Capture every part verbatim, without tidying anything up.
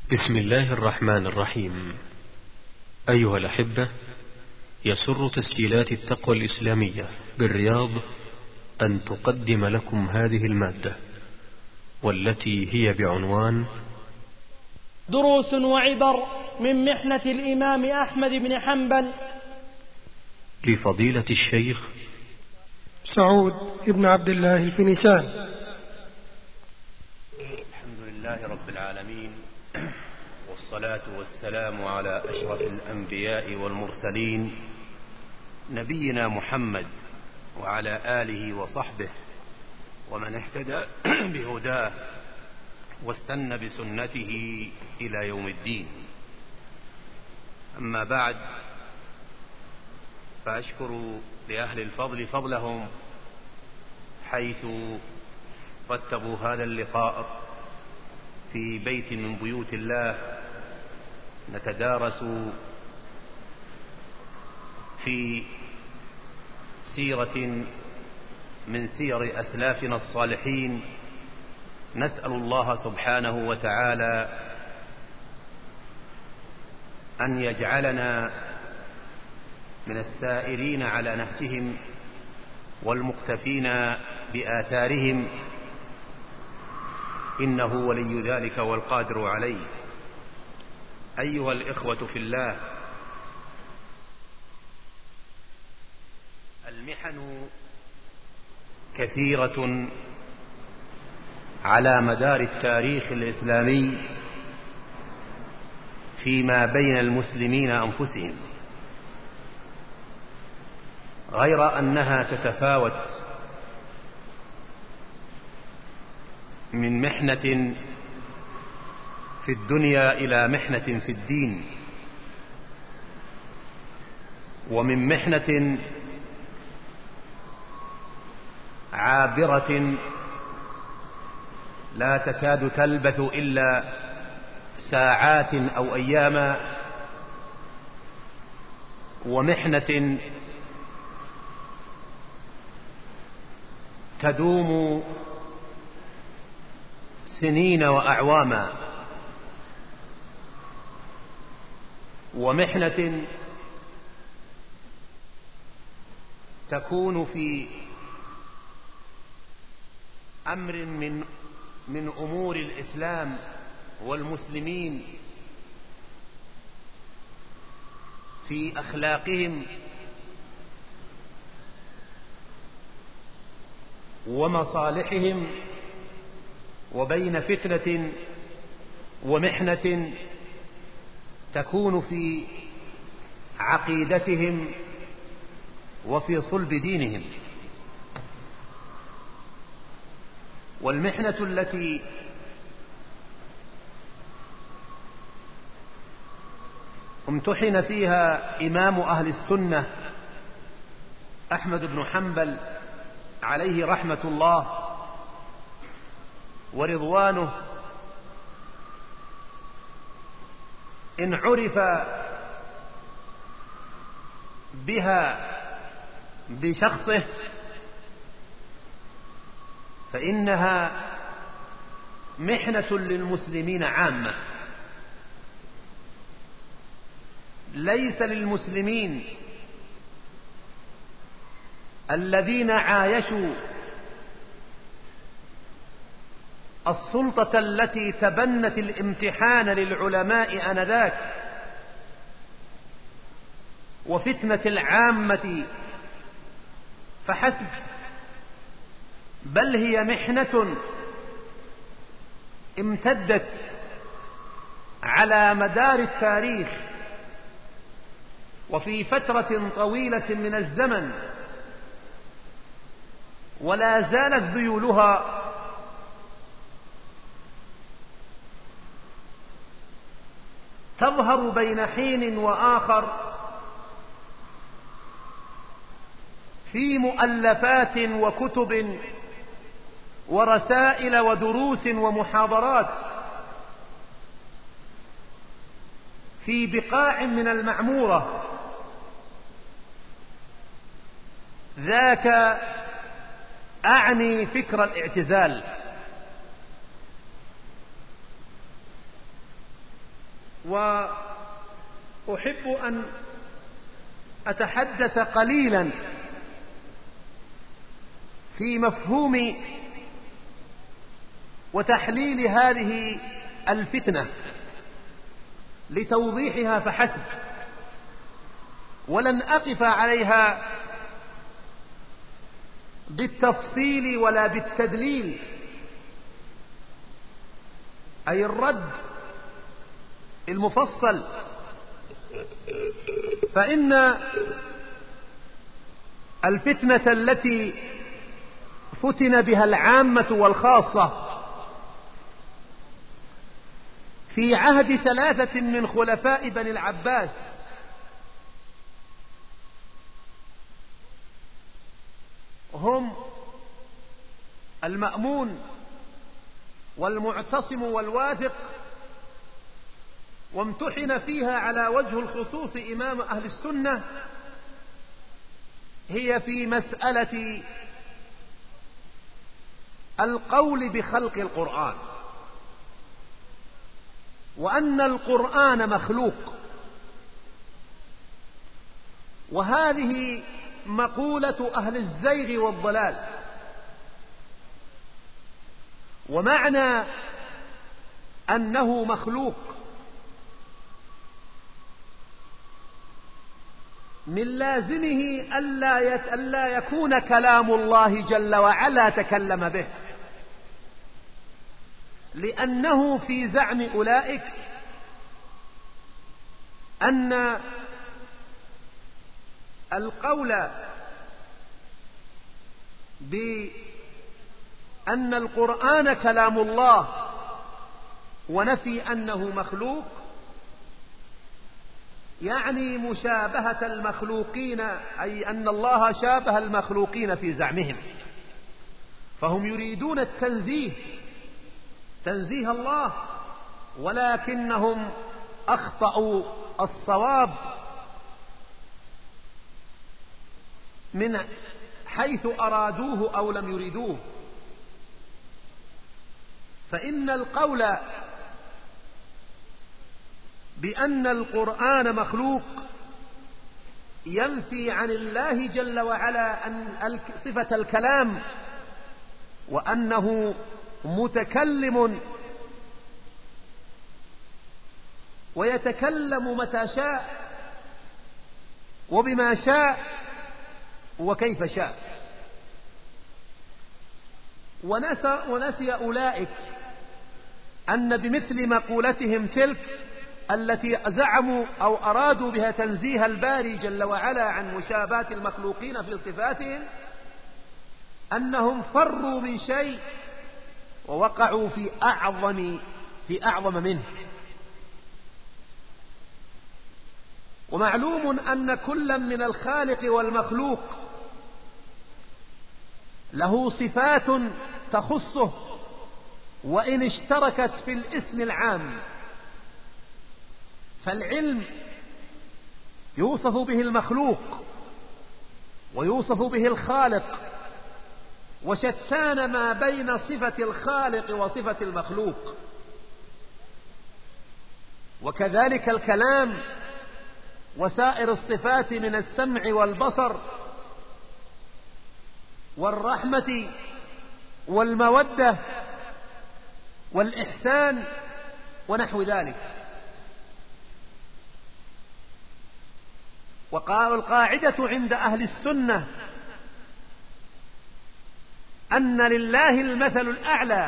بسم الله الرحمن الرحيم. أيها الأحبة، يسر تسجيلات التقوى الإسلامية بالرياض أن تقدم لكم هذه المادة، والتي هي بعنوان دروس وعبر من محنة الإمام أحمد بن حنبل، لفضيلة الشيخ سعود بن عبد الله الفنيسان. الحمد لله رب العالمين، والصلاة والسلام على أشرف الأنبياء والمرسلين، نبينا محمد وعلى آله وصحبه ومن اهتدى بهداه واستنى بسنته إلى يوم الدين. أما بعد، فأشكر لأهل الفضل فضلهم حيث رتبوا هذا اللقاء في بيت من بيوت الله نتدارس في سيرة من سير أسلافنا الصالحين. نسأل الله سبحانه وتعالى أن يجعلنا من السائرين على نهجهم والمقتفين بآثارهم، إنه ولي ذلك والقادر عليه. أيها الإخوة في الله، المحن كثيرة على مدار التاريخ الإسلامي فيما بين المسلمين أنفسهم، غير أنها تتفاوت من محنة في الدنيا إلى محنة في الدين، ومن محنة عابرة لا تكاد تلبث إلا ساعات أو أياما، ومحنة تدوم سنين وأعواما، ومحنة تكون في أمر من من أمور الإسلام والمسلمين، في أخلاقهم ومصالحهم، وبين فتنة ومحنة تكون في عقيدتهم وفي صلب دينهم. والمحنة التي امتحن فيها إمام أهل السنة أحمد بن حنبل عليه رحمة الله ورضوانه، إن عرف بها بشخصه فإنها محنة للمسلمين عامة، ليس للمسلمين الذين عايشوا السلطة التي تبنت الامتحان للعلماء آنذاك وفتنة العامة فحسب، بل هي محنة امتدت على مدار التاريخ وفي فترة طويلة من الزمن، ولا زالت ذيولها تظهر بين حين وآخر في مؤلفات وكتب ورسائل ودروس ومحاضرات في بقاع من المعمورة. ذاك أعني فكر الاعتزال. وأحب أن أتحدث قليلا في مفهوم وتحليل هذه الفتنة لتوضيحها فحسب، ولن أقف عليها بالتفصيل ولا بالتدليل، أي الرد المفصل، فإن الفتنة التي فتن بها العامة والخاصة في عهد ثلاثة من خلفاء بني العباس هم المأمون والمعتصم والواثق، وامتحن فيها على وجه الخصوص إمام أهل السنة، هي في مسألة القول بخلق القرآن، وأن القرآن مخلوق. وهذه مقولة أهل الزيغ والضلال. ومعنى أنه مخلوق من لازمه ألا ألا يكون كلام الله جل وعلا تكلم به، لأنه في زعم أولئك أن القول بأن القرآن كلام الله ونفي أنه مخلوق يعني مشابهة المخلوقين، أي أن الله شابه المخلوقين في زعمهم، فهم يريدون التنزيه تنزيه الله، ولكنهم أخطأوا الصواب من حيث أرادوه أو لم يريدوه. فإن القول بأن القرآن مخلوق ينفي عن الله جل وعلا أن صفة الكلام، وأنه متكلم ويتكلم متى شاء وبما شاء وكيف شاء. ونسى, ونسي أولئك أن بمثل مقولتهم تلك التي زعموا أو أرادوا بها تنزيه الباري جل وعلا عن مشابهة المخلوقين في صفاتهم، أنهم فروا من شيء ووقعوا في أعظم في أعظم منه. ومعلوم أن كل من الخالق والمخلوق له صفات تخصه وإن اشتركت في الاسم العام. فالعلم يوصف به المخلوق ويوصف به الخالق، وشتان ما بين صفة الخالق وصفة المخلوق. وكذلك الكلام وسائر الصفات من السمع والبصر والرحمة والمودة والإحسان ونحو ذلك. والقاعدة عند أهل السنة أن لله المثل الأعلى،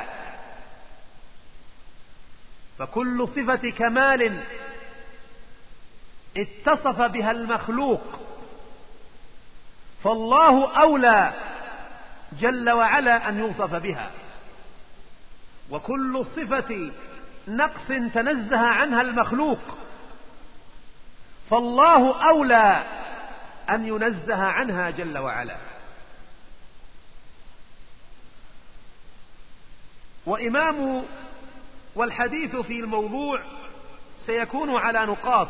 فكل صفة كمال اتصف بها المخلوق فالله أولى جل وعلا أن يوصف بها، وكل صفة نقص تنزه عنها المخلوق فالله أولى أن ينزه عنها جل وعلا. وإمام والحديث في الموضوع سيكون على نقاط.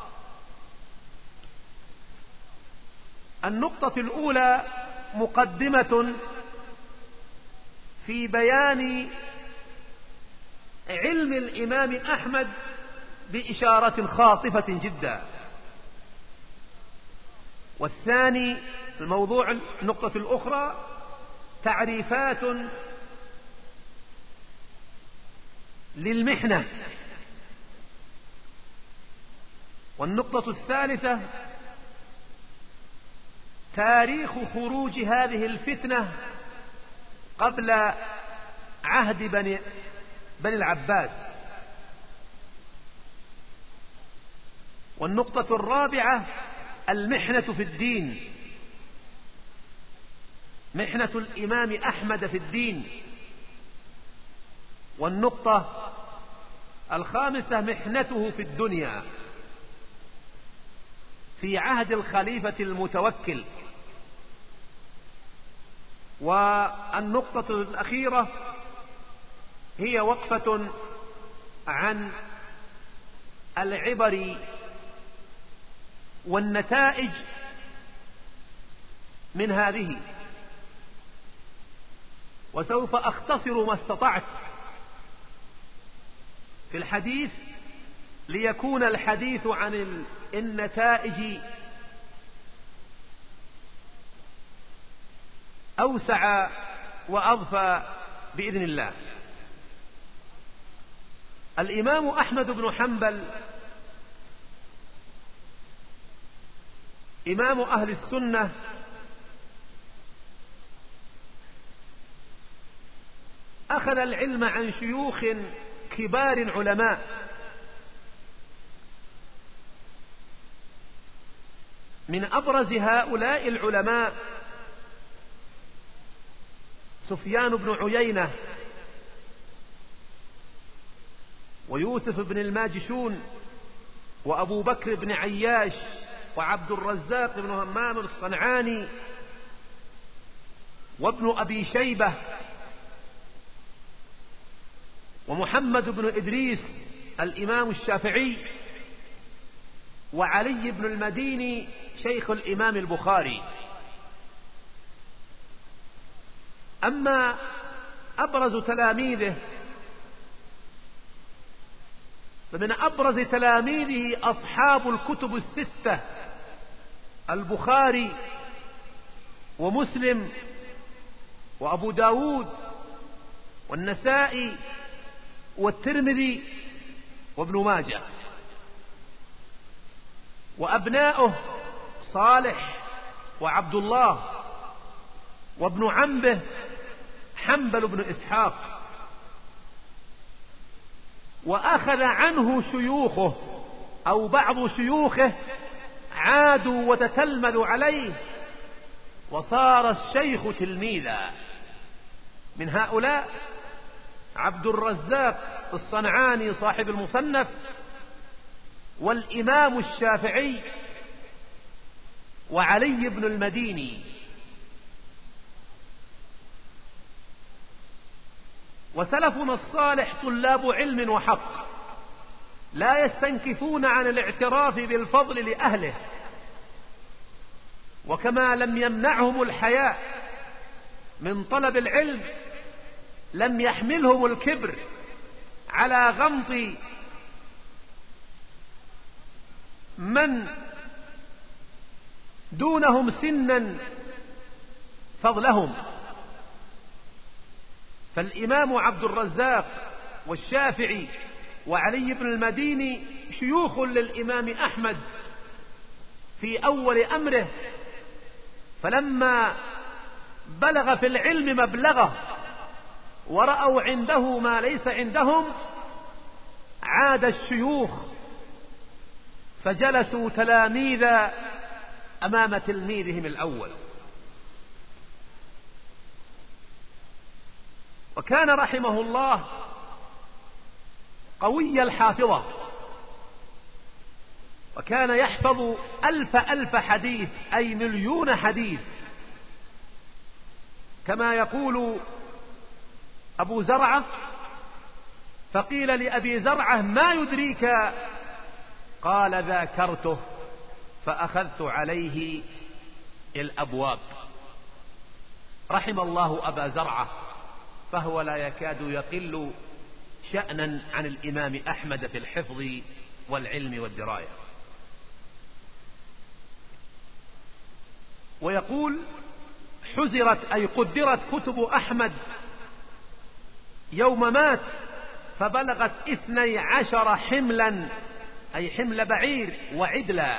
النقطة الأولى مقدمة في بيان علم الإمام أحمد بإشارة خاطفة جدا. والثاني الموضوع النقطة الأخرى تعريفات للمحنة. والنقطة الثالثة تاريخ خروج هذه الفتنة قبل عهد بني, بني العباس. والنقطة الرابعة المحنة في الدين، محنة الإمام أحمد في الدين. والنقطة الخامسة محنته في الدنيا في عهد الخليفة المتوكل. والنقطة الأخيرة هي وقفة عن العبر والنتائج من هذه، وسوف أختصر ما استطعت في الحديث ليكون الحديث عن النتائج أوسع وأضفى بإذن الله. الإمام أحمد بن حنبل إمام أهل السنة أخذ العلم عن شيوخ كبار علماء، من أبرز هؤلاء العلماء سفيان بن عيينة ويوسف بن الماجشون وأبو بكر بن عياش وعبد الرزاق بن همام الصنعاني وابن أبي شيبة ومحمد بن إدريس الإمام الشافعي وعلي بن المديني شيخ الإمام البخاري. أما أبرز تلاميذه فمن أبرز تلاميذه أصحاب الكتب الستة البخاري ومسلم وأبو داود والنسائي والترمذي وابن ماجه، وأبناؤه صالح وعبد الله وابن عمه حنبل بن إسحاق. وأخذ عنه شيوخه أو بعض شيوخه عادوا وتتلمذوا عليه وصار الشيخ تلميذا. من هؤلاء عبد الرزاق الصنعاني صاحب المصنف، والإمام الشافعي، وعلي بن المديني. وسلفنا الصالح طلاب علم وحق لا يستنكفون عن الاعتراف بالفضل لأهله، وكما لم يمنعهم الحياء من طلب العلم لم يحملهم الكبر على غمط من دونهم سنا فضلهم. فالإمام عبد الرزاق والشافعي وعلي بن المديني شيوخ للإمام أحمد في أول أمره، فلما بلغ في العلم مبلغه ورأوا عنده ما ليس عندهم عاد الشيوخ فجلسوا تلاميذا أمام تلميذهم الأول. وكان رحمه الله قوي الحافظة، وكان يحفظ ألف ألف حديث أي مليون حديث، كما يقول أبو زرعة: فقيل لأبي زرعة ما يدريك؟ قال: ذاكرته فأخذت عليه الأبواب. رحم الله أبا زرعة، فهو لا يكاد يقل شأنا عن الإمام أحمد في الحفظ والعلم والدراية. ويقول حزرت أي قدرت كتب أحمد يوم مات فبلغت اثني عشر حملا أي حمل بعير وعدلا.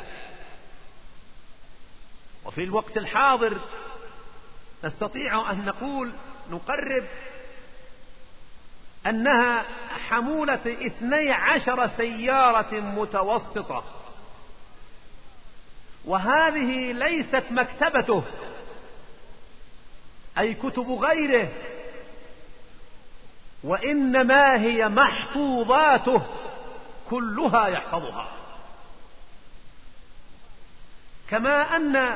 وفي الوقت الحاضر نستطيع أن نقول نقرب أنها حمولة اثني عشر سيارة متوسطة، وهذه ليست مكتبته أي كتب غيره، وإنما هي محفوظاته كلها يحفظها. كما أن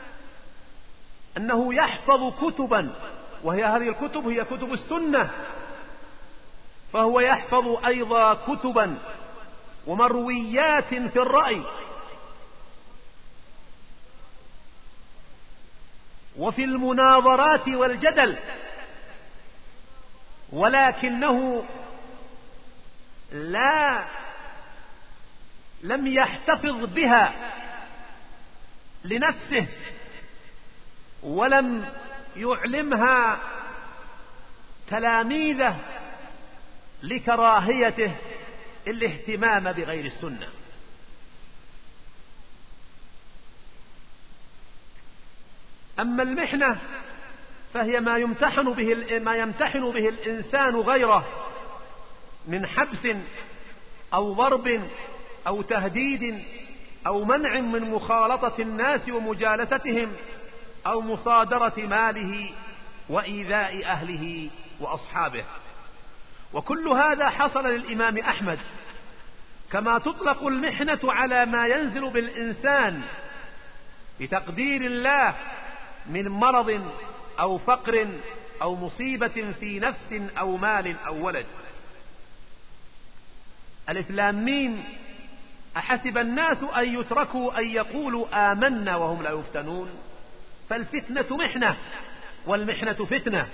أنه يحفظ كتبا وهي هذه الكتب هي كتب السنة، فهو يحفظ أيضا كتبا ومرويات في الرأي وفي المناظرات والجدل، ولكنه لا لم يحتفظ بها لنفسه ولم يعلمها تلاميذه لكراهيته الاهتمام بغير السنة. أما المحنة فهي ما يمتحن به ما يمتحن به الإنسان غيره من حبس أو ضرب أو تهديد أو منع من مخالطة الناس ومجالستهم أو مصادرة ماله وإيذاء أهله وأصحابه. وكل هذا حصل للإمام أحمد، كما تطلق المحنة على ما ينزل بالإنسان بتقدير الله من مرض أو فقر أو مصيبة في نفس أو مال أو ولد. ألف لام ميم أحسب الناس أن يتركوا أن يقولوا آمنا وهم لا يفتنون. فالفتنة محنة والمحنة فتنة.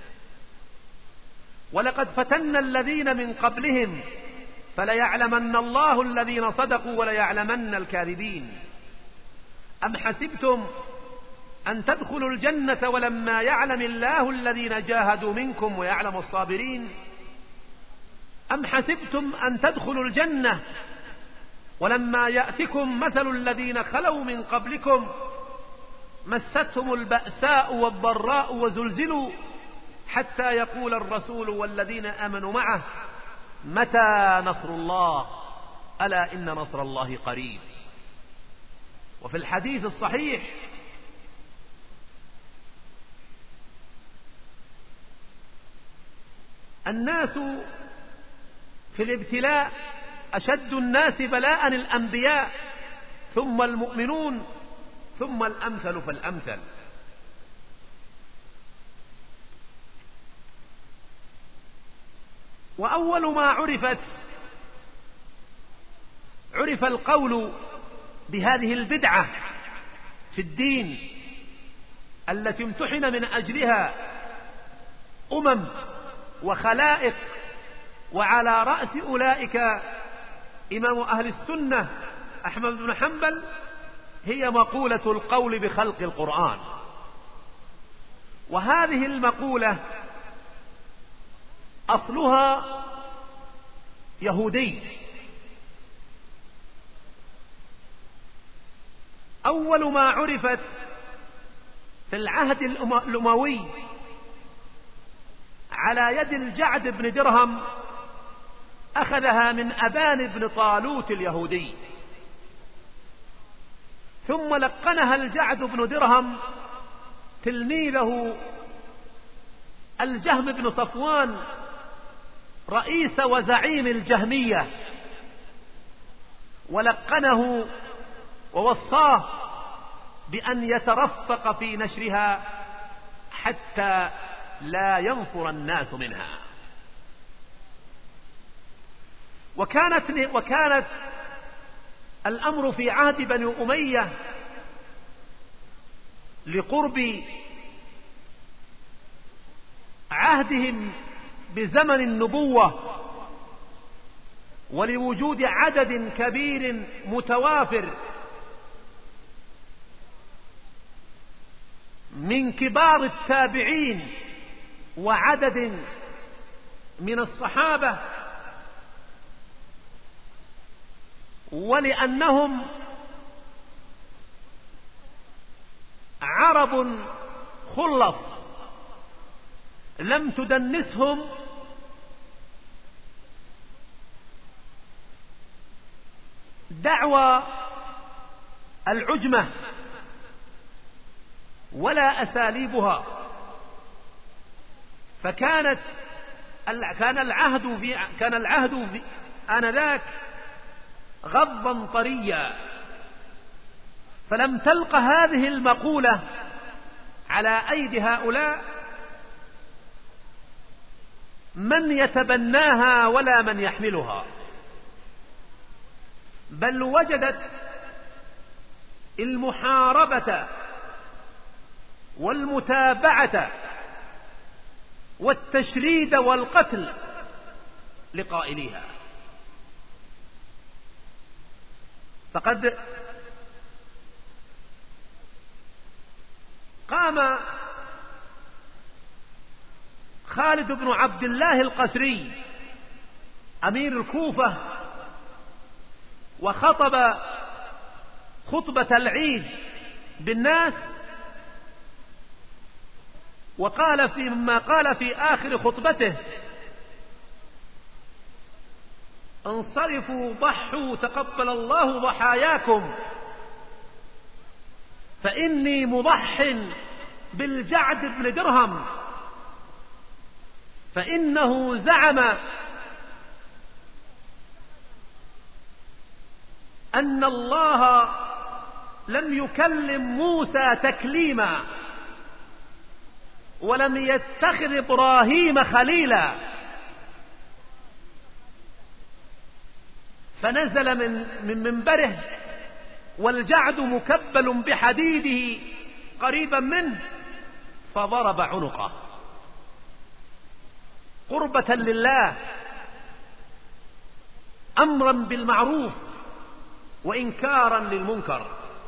ولقد فتنا الذين من قبلهم فليعلمن الله الذين صدقوا وليعلمن الكاذبين. أم حسبتم أن تدخلوا الجنة ولما يعلم الله الذين جاهدوا منكم ويعلم الصابرين. أم حسبتم أن تدخلوا الجنة ولما يأتكم مثل الذين خلوا من قبلكم مستهم البأساء والضراء وزلزلوا حتى يقول الرسول والذين آمنوا معه متى نصر الله ألا إن نصر الله قريب. وفي الحديث الصحيح الناس في الابتلاء أشد الناس بلاء الأنبياء ثم المؤمنون ثم الأمثل فالأمثل. وأول ما عرفت عرف القول بهذه البدعة في الدين التي امتحن من أجلها أمم وخلائق، وعلى رأس أولئك إمام أهل السنة أحمد بن حنبل، هي مقولة القول بخلق القرآن. وهذه المقولة أصلها يهودي. أول ما عرفت في العهد الأموي على يد الجعد بن درهم، أخذها من أبان بن طالوت اليهودي، ثم لقنها الجعد بن درهم تلميذه الجهم بن صفوان رئيس وزعيم الجهمية، ولقنه ووصاه بأن يترفق في نشرها حتى لا ينفر الناس منها. وكانت وكانت الأمر في عهد بني أمية لقرب عهدهم بزمن النبوة ولوجود عدد كبير متوافر من كبار التابعين وعدد من الصحابة، ولأنهم عرب خلص لم تدنسهم دعوى العجمة ولا أساليبها، فكانت كان العهد في كان العهد في آنذاك غضا طريا، فلم تلق هذه المقولة على أيدي هؤلاء من يتبناها ولا من يحملها، بل وجدت المحاربة والمتابعة والتشريد والقتل لقائليها. فقد قام خالد بن عبد الله القسري أمير الكوفة وخطب خطبة العيد بالناس، وقال في مما قال في آخر خطبته: انصرفوا ضحوا تقبل الله ضحاياكم، فإني مضح بالجعد بن درهم، فإنه زعم أن الله لم يكلم موسى تكليما ولم يتخذ إبراهيم خليلا، فنزل من من منبره والجعد مكبل بحديده قريبا منه، فضرب عنقه قربة لله، أمرا بالمعروف وإنكارا للمنكر.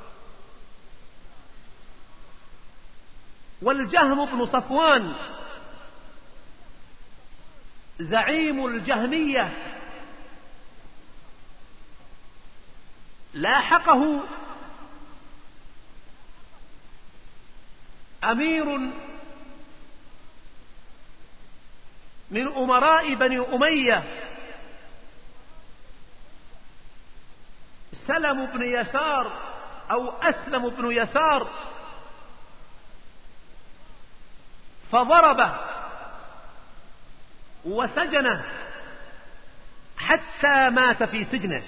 والجهم بن صفوان زعيم الجهمية لاحقه أمير من أمراء بني أمية سلم بن يسار أو أسلم بن يسار، فضربه وسجنه حتى مات في سجنه.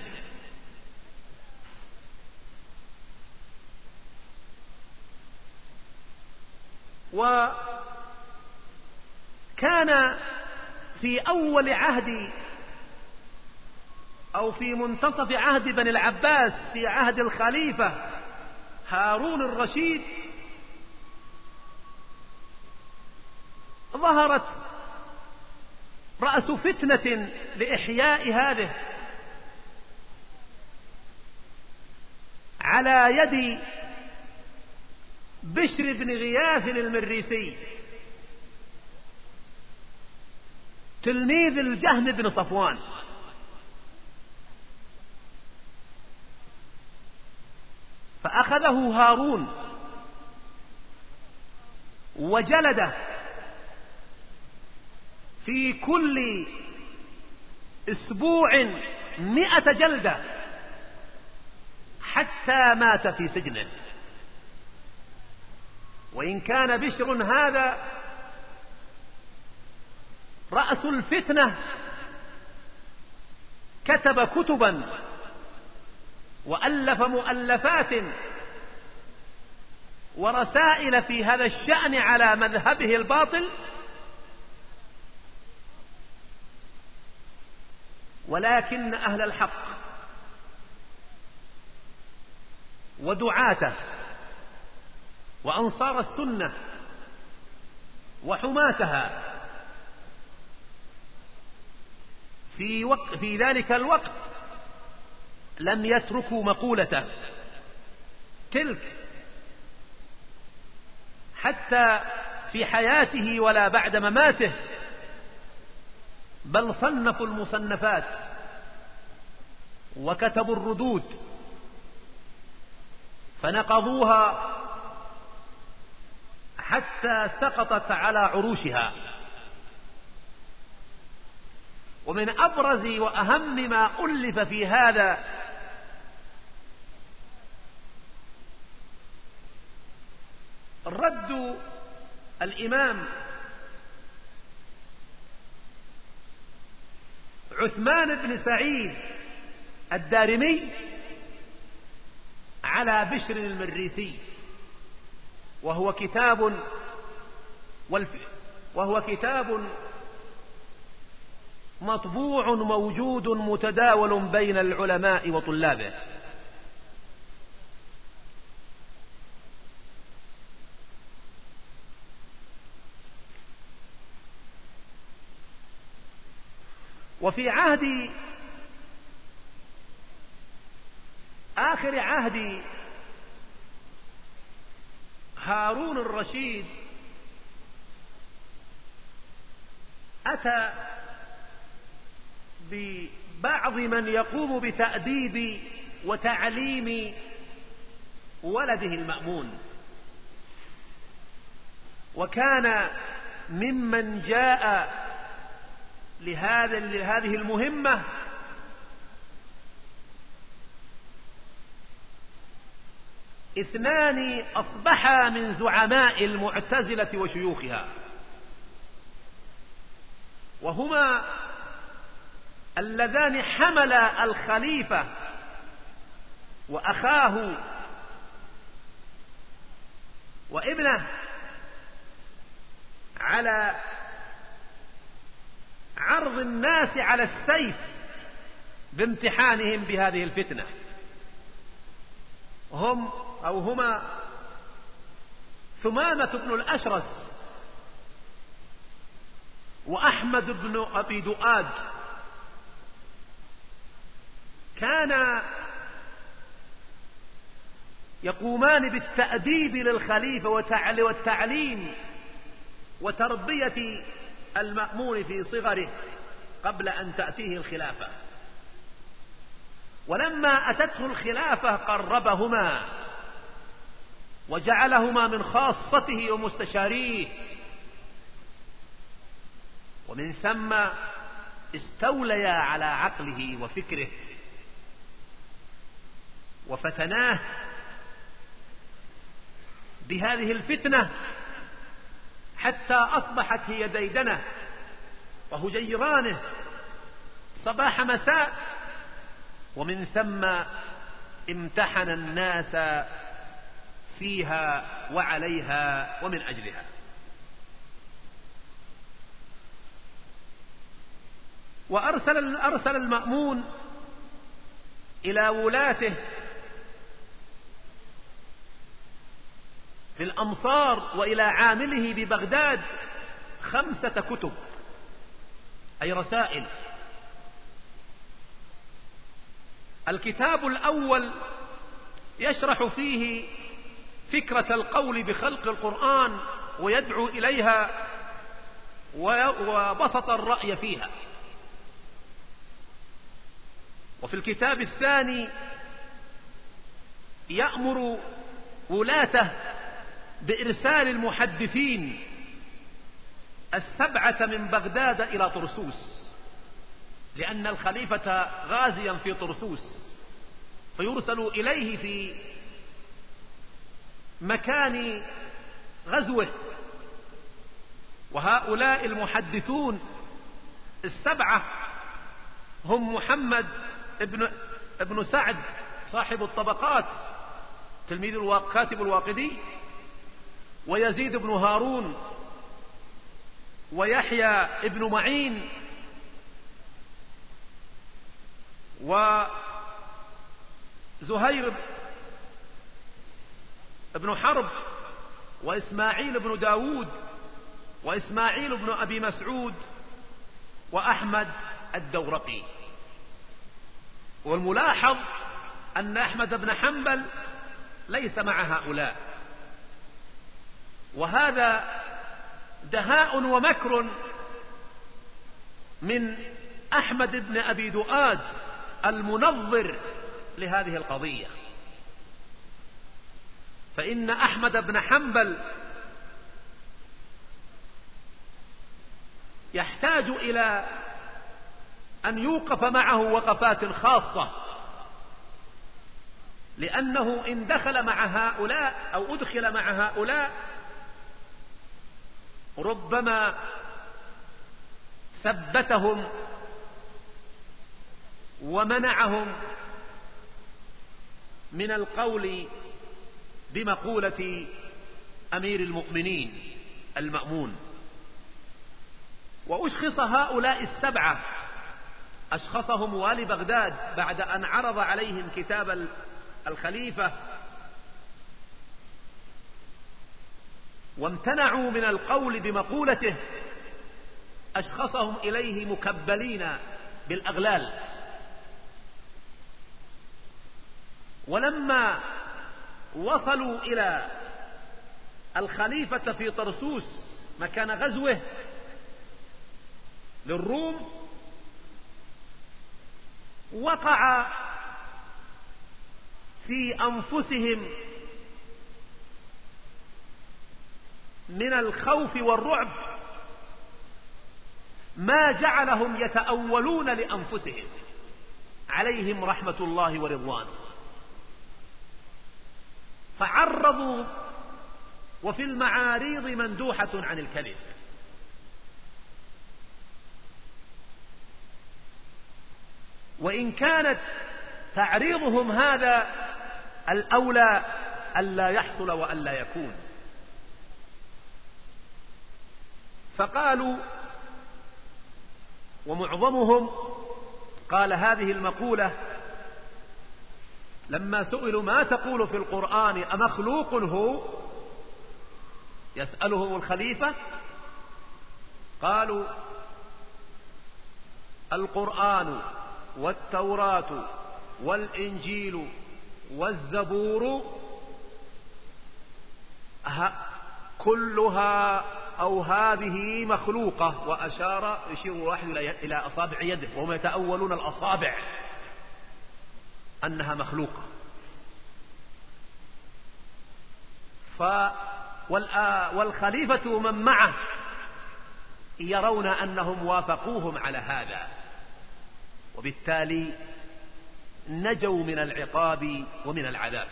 وكان في أول عهد أو في منتصف عهد بني العباس في عهد الخليفة هارون الرشيد ظهرت رأس فتنة لإحياء هذه على يد بشر بن غياث المريسي تلميذ الجهم بن صفوان، فأخذه هارون وجلده في كل أسبوع مئة جلدة حتى مات في سجنه. وإن كان بشر هذا رأس الفتنة كتب كتبا وألف مؤلفات ورسائل في هذا الشأن على مذهبه الباطل، ولكن أهل الحق ودعاته وأنصار السنة وحماتها في, وق... في ذلك الوقت لم يتركوا مقولته تلك حتى في حياته ولا بعد مماته، بل صنفوا المصنفات وكتبوا الردود فنقضوها حتى سقطت على عروشها. ومن أبرز وأهم ما ألف في هذا رد الإمام عثمان بن سعيد الدارمي على بشر المريسي، وهو كتاب وهو كتاب مطبوع موجود متداول بين العلماء وطلابه. وفي عهد آخر عهد هارون الرشيد أتى ببعض من يقوم بتأديب وتعليم ولده المأمون، وكان ممن جاء لهذا لهذه المهمة اثنان أصبحا من زعماء المعتزلة وشيوخها، وهما اللذان حملا الخليفة وأخاه وابنه على عرض الناس على السيف بامتحانهم بهذه الفتنة. هم أو هما ثمامة بن الأشرس وأحمد بن أبي دؤاد، كانا يقومان بالتأديب للخليفة والتعليم وتربية المأمون في صغره قبل أن تأتيه الخلافة. ولما أتته الخلافة قربهما وجعلهما من خاصته ومستشاريه، ومن ثم استوليا على عقله وفكره وفتناه بهذه الفتنة حتى أصبحت هي ديدنه وهجيرانه صباح مساء، ومن ثم امتحن الناس فيها وعليها ومن أجلها. وأرسل أرسل المأمون إلى ولاته في الأمصار وإلى عامله ببغداد خمسة كتب، أي رسائل. الكتاب الأول يشرح فيه فكرة القول بخلق القرآن ويدعو إليها وبسط الرأي فيها. وفي الكتاب الثاني يأمر ولاته بإرسال المحدثين السبعة من بغداد إلى طرسوس، لأن الخليفة غازيا في طرسوس، فيرسل إليه في مكان غزوه. وهؤلاء المحدثون السبعة هم محمد ابن, ابن سعد صاحب الطبقات تلميذ كاتب الواقدي، ويزيد بن هارون، ويحيى ابن معين، وزهير ابن حرب، وإسماعيل بن داود، وإسماعيل بن أبي مسعود، وأحمد الدورقي. والملاحظ أن أحمد بن حنبل ليس مع هؤلاء، وهذا دهاء ومكر من أحمد بن أبي دؤاد المنظر لهذه القضية. فإن أحمد بن حنبل يحتاج إلى أن يوقف معه وقفات خاصة، لأنه إن دخل مع هؤلاء أو أدخل مع هؤلاء ربما ثبتهم ومنعهم من القول بمقولة أمير المؤمنين المأمون. وأشخص هؤلاء السبعة أشخصهم والي بغداد بعد أن عرض عليهم كتاب الخليفة وامتنعوا من القول بمقولته، أشخصهم إليه مكبلين بالأغلال. ولما وصلوا إلى الخليفة في طرسوس مكان غزوه للروم، وقع في أنفسهم من الخوف والرعب ما جعلهم يتأولون لأنفسهم عليهم رحمة الله ورضوانه، فعرضوا وفي المعاريض مندوحة عن الكذب. وإن كانت تعريضهم هذا الأولى ألا يحصل وألا يكون، فقالوا ومعظمهم قال هذه المقولة لما سئلوا ما تقول في القرآن أمخلوق هو، يسألهم الخليفة، قالوا القرآن والتوراة والإنجيل والزبور كلها أو هذه مخلوقة، وأشار يشير واحد إلى أصابع يده وهم يتأولون الأصابع أنها مخلوقة. والخليفة من معه يرون أنهم وافقوهم على هذا، وبالتالي نجوا من العقاب ومن العذاب.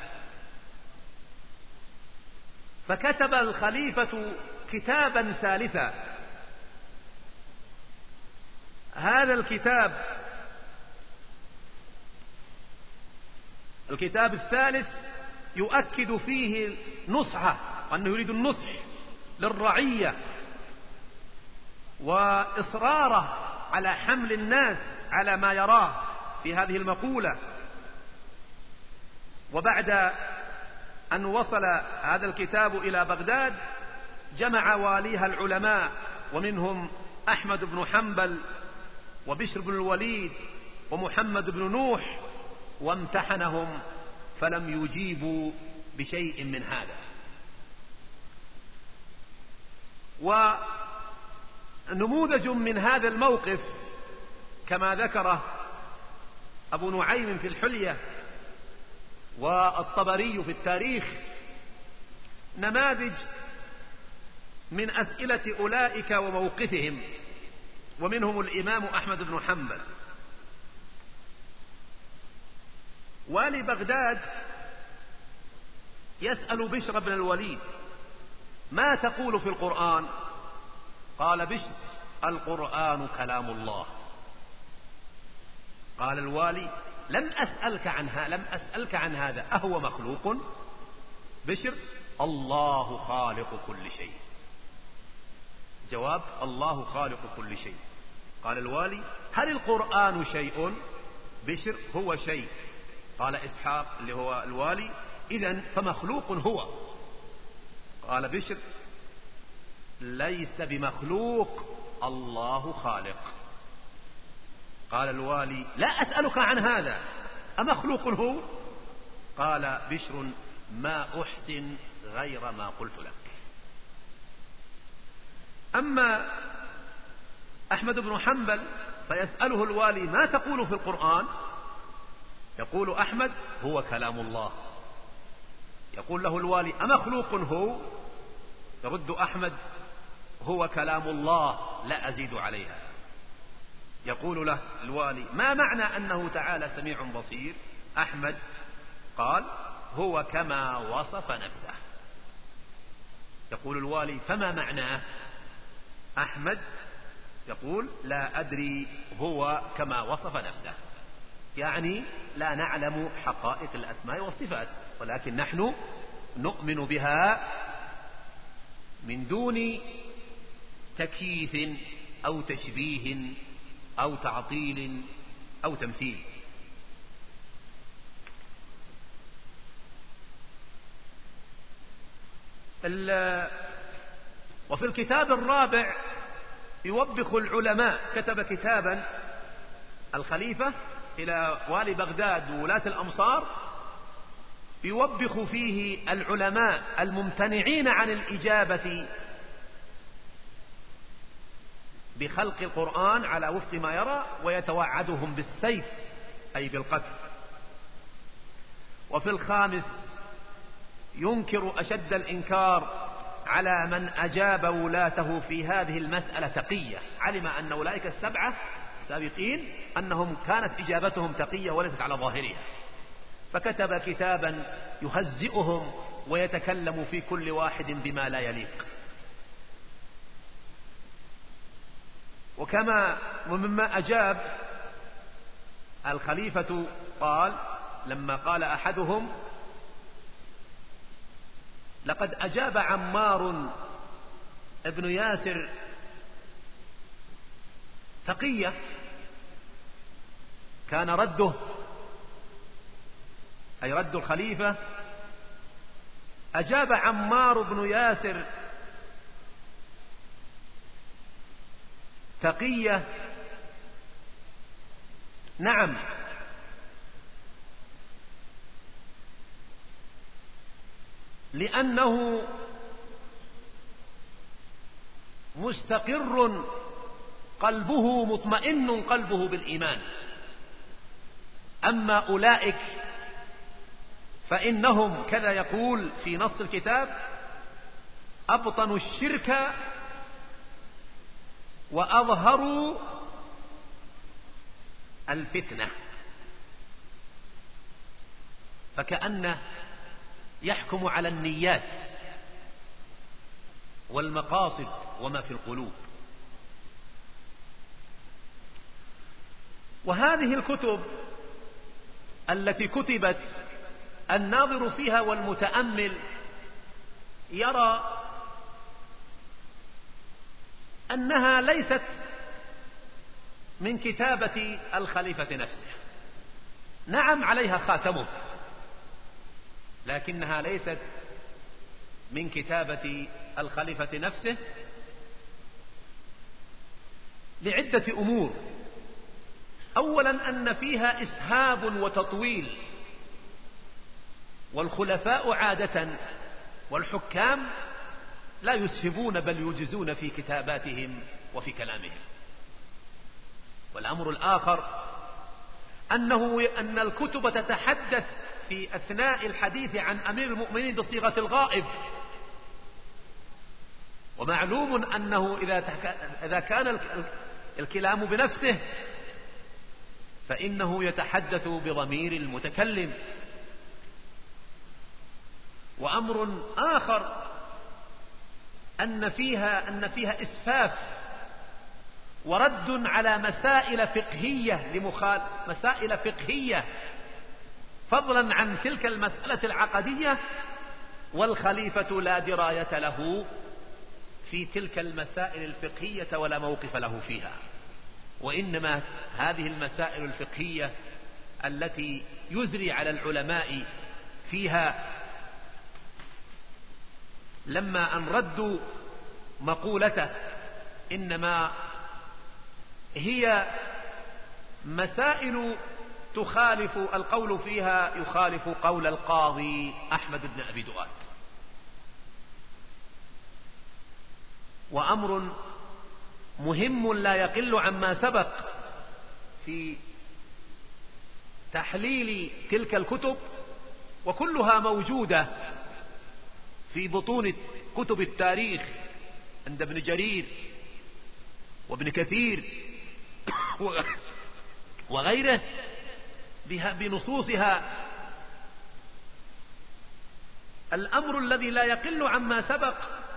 فكتب الخليفة كتابا ثالثا، هذا الكتاب الكتاب الثالث يؤكد فيه نصحه، وأنه يريد النصح للرعية وإصراره على حمل الناس على ما يراه في هذه المقولة. وبعد أن وصل هذا الكتاب إلى بغداد جمع واليها العلماء، ومنهم أحمد بن حنبل وبشر بن الوليد ومحمد بن نوح، وامتحنهم فلم يجيبوا بشيء من هذا. ونموذج من هذا الموقف كما ذكره أبو نعيم في الحلية والطبري في التاريخ نماذج من أسئلة أولئك وموقفهم، ومنهم الإمام أحمد بن حنبل. والي بغداد يسأل بشر بن الوليد ما تقول في القرآن؟ قال بشر القرآن كلام الله. قال الوالي لم أسألك عنها لم أسألك عن هذا، أهو مخلوق؟ بشر الله خالق كل شيء. جواب الله خالق كل شيء. قال الوالي هل القرآن شيء؟ بشر هو شيء. قال إسحاق اللي هو الوالي إذن فمخلوق هو. قال بشر ليس بمخلوق، الله خالق. قال الوالي: لا أسألك عن هذا، أمخلوق هو؟ قال بشر: ما أحسن غير ما قلت لك. أما أحمد بن حنبل فيسأله الوالي: ما تقول في القرآن؟ يقول أحمد: هو كلام الله. يقول له الوالي: أمخلوق هو؟ يرد أحمد: هو كلام الله لا أزيد عليها. يقول له الوالي: ما معنى أنه تعالى سميع بصير؟ أحمد قال: هو كما وصف نفسه. يقول الوالي: فما معناه؟ أحمد يقول: لا أدري، هو كما وصف نفسه، يعني لا نعلم حقائق الأسماء والصفات، ولكن نحن نؤمن بها من دون تكييف أو تشبيه أو تعطيل أو تمثيل. وفي الكتاب الرابع يوبخ العلماء، كتب كتابا الخليفة إلى والي بغداد وولاة الأمصار، يوبخ فيه العلماء الممتنعين عن الإجابة بخلق القرآن على وفق ما يرى، ويتوعدهم بالسيف أي بالقتل. وفي الخامس ينكر أشد الإنكار على من أجاب ولاته في هذه المسألة تقية، علم أن أولئك السبعة السابقين أنهم كانت إجابتهم تقية وليست على ظاهرها، فكتب كتابا يهزئهم ويتكلم في كل واحد بما لا يليق. وكما ومما أجاب الخليفة قال لما قال أحدهم: لقد أجاب عمار ابن ياسر تقية، كان رده أي رد الخليفة: أجاب عمار بن ياسر تقية، نعم، لأنه مستقر قلبه، مطمئن قلبه بالإيمان. أما أولئك فإنهم كذا يقول في نص الكتاب: أبطنوا الشرك وأظهروا الفتنة. فكأنه يحكم على النيات والمقاصد وما في القلوب. وهذه الكتب التي كتبت الناظر فيها والمتأمل يرى أنها ليست من كتابة الخليفة نفسه، نعم عليها خاتمه، لكنها ليست من كتابة الخليفة نفسه لعدة أمور. أولا أن فيها إسهاب وتطويل، والخلفاء عادة والحكام لا يسهبون بل يجزون في كتاباتهم وفي كلامهم. والأمر الآخر أنه أن الكتب تتحدث في أثناء الحديث عن أمير المؤمنين بصيغة الغائب، ومعلوم أنه إذا كان الكلام بنفسه فإنه يتحدث بضمير المتكلم. وأمر آخر أن فيها أن فيها إسفاف ورد على مسائل فقهية لمخال مسائل فقهية فضلا عن تلك المسألة العقدية، والخليفة لا دراية له في تلك المسائل الفقهية ولا موقف له فيها، وإنما هذه المسائل الفقهية التي يزري على العلماء فيها لما أن ردوا مقولته إنما هي مسائل تخالف القول فيها يخالف قول القاضي أحمد بن أبي دؤاد. وأمر مهم لا يقل عما سبق في تحليل تلك الكتب، وكلها موجودة في بطون كتب التاريخ عند ابن جرير وابن كثير وغيره بنصوصها. الأمر الذي لا يقل عما سبق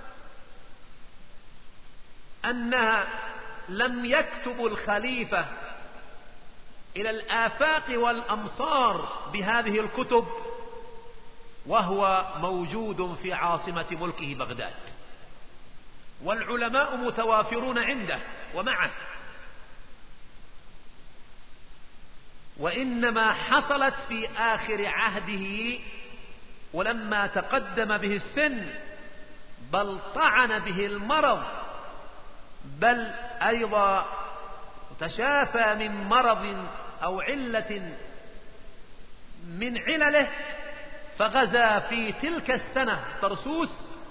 أنها لم يكتب الخليفة إلى الآفاق والأمصار بهذه الكتب وهو موجود في عاصمة ملكه بغداد، والعلماء متوافرون عنده ومعه، وإنما حصلت في آخر عهده ولما تقدم به السن، بل طعن به المرض، بل أيضا تشافى من مرض أو علة من علله، فغزا في تلك السنة طرسوس،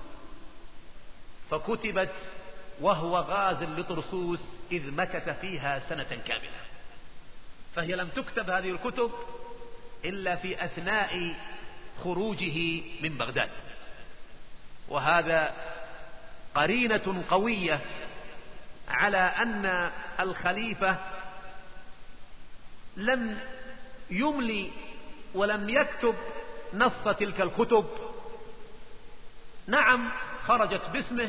فكتبت وهو غاز لطرسوس إذ مكث فيها سنة كاملة. فهي لم تكتب هذه الكتب إلا في أثناء خروجه من بغداد، وهذا قرينة قوية على أن الخليفة لم يملي ولم يكتب نص تلك الكتب. نعم خرجت باسمه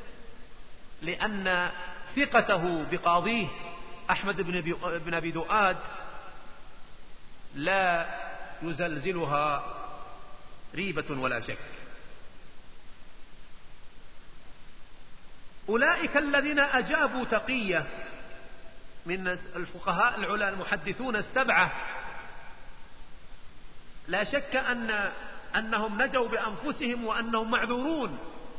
لأن ثقته بقاضيه أحمد بن أبي دؤاد لا يزلزلها ريبة ولا شك. أولئك الذين أجابوا تقية من الفقهاء العلماء المحدثون السبعة لا شك أن أنهم نجوا بأنفسهم وأنهم معذورون،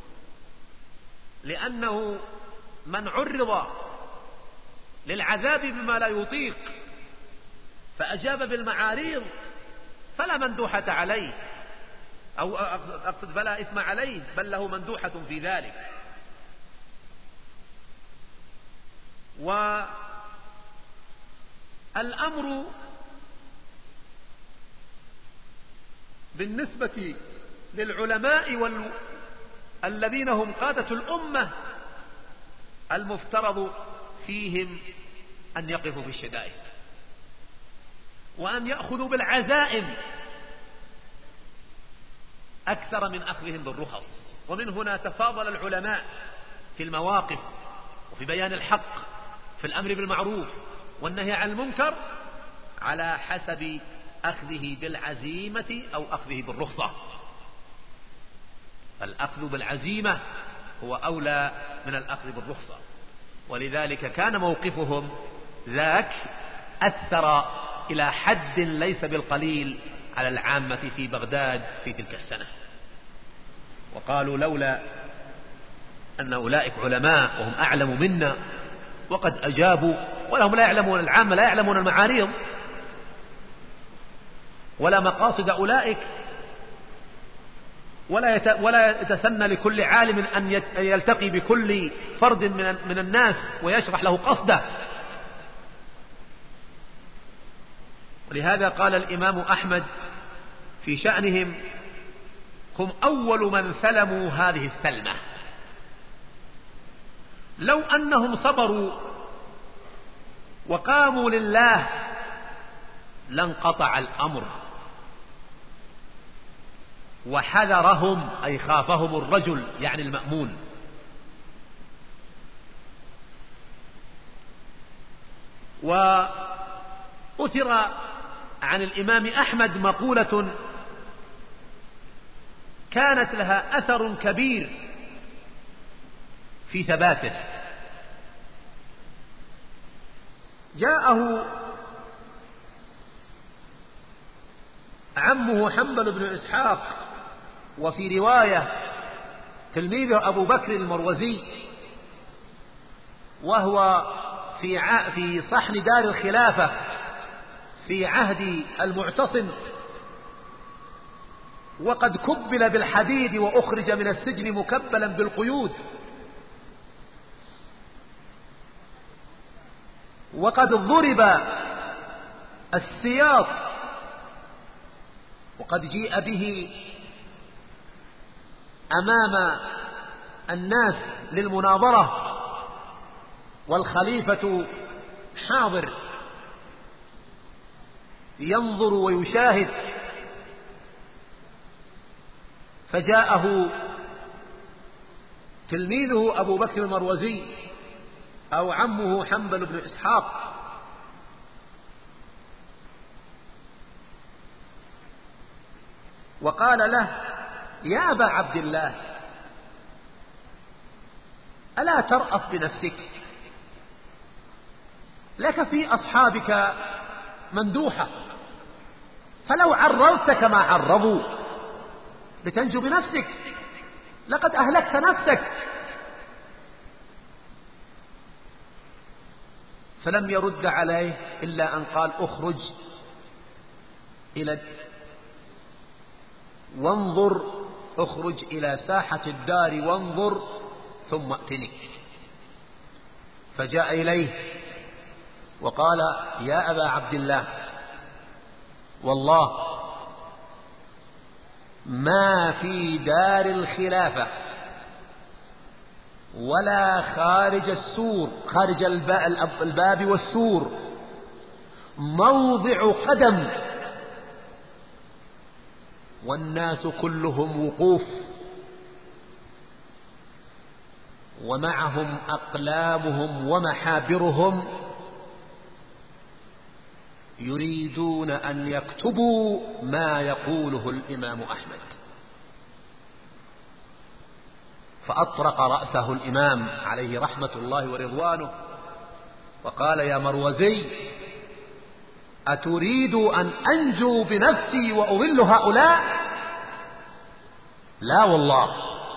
لأنه من عرض للعذاب بما لا يطيق فأجاب بالمعاريض فلا مندوحة عليه، أو أقصد فلا إثم عليه، بل له مندوحة في ذلك. والأمر بالنسبة للعلماء وال... الذين هم قادة الأمة المفترض فيهم أن يقفوا بالشدائد وأن يأخذوا بالعزائم أكثر من أخذهم بالرخص. ومن هنا تفاضل العلماء في المواقف وفي بيان الحق، في الأمر بالمعروف والنهي عن المنكر، على حسب أخذه بالعزيمة أو أخذه بالرخصة. فالأخذ بالعزيمة هو أولى من الأخذ بالرخصة، ولذلك كان موقفهم ذاك أثر إلى حد ليس بالقليل على العامة في بغداد في تلك السنة. وقالوا لولا أن أولئك علماء وهم أعلم منا وقد أجابوا، ولهم لا يعلمون، العامة لا يعلمون المعاريض ولا مقاصد أولئك، ولا ولا يتسنى لكل عالم أن يلتقي بكل فرد من الناس ويشرح له قصده. ولهذا قال الإمام أحمد في شأنهم: هم أول من ثلموا هذه الثلمة، لو أنهم صبروا وقاموا لله لانقطع الأمر. وحذرهم أي خافهم الرجل يعني المأمون. وأثر عن الإمام أحمد مقولة كانت لها أثر كبير في ثباته. جاءه عمه حنبل بن إسحاق، وفي رواية تلميذه أبو بكر المروزي، وهو في في صحن دار الخلافة في عهد المعتصم، وقد كبل بالحديد وأخرج من السجن مكبلا بالقيود، وقد ضرب السياط، وقد جيء به أمام الناس للمناظرة والخليفة حاضر ينظر ويشاهد، فجاءه تلميذه أبو بكر المروزي أو عمه حنبل بن إسحاق وقال له: يا أبا عبد الله، ألا ترأف بنفسك؟ لك في أصحابك مندوحة، فلو عرضت كما عرضوا لتنجو بنفسك، لقد أهلكت نفسك. فلم يرد عليه إلا أن قال: اخرج إلى وانظر اخرج إلى ساحة الدار وانظر ثم ائتني. فجاء إليه وقال: يا أبا عبد الله، والله ما في دار الخلافة ولا خارج السور، خارج الباب والسور، موضع قدم والناس كلهم وقوف، ومعهم أقلامهم ومحابرهم يريدون أن يكتبوا ما يقوله الإمام أحمد. فأطرق رأسه الإمام عليه رحمة الله ورضوانه وقال: يا مروزي، أتريد أن أنجو بنفسي وأضل هؤلاء؟ لا والله.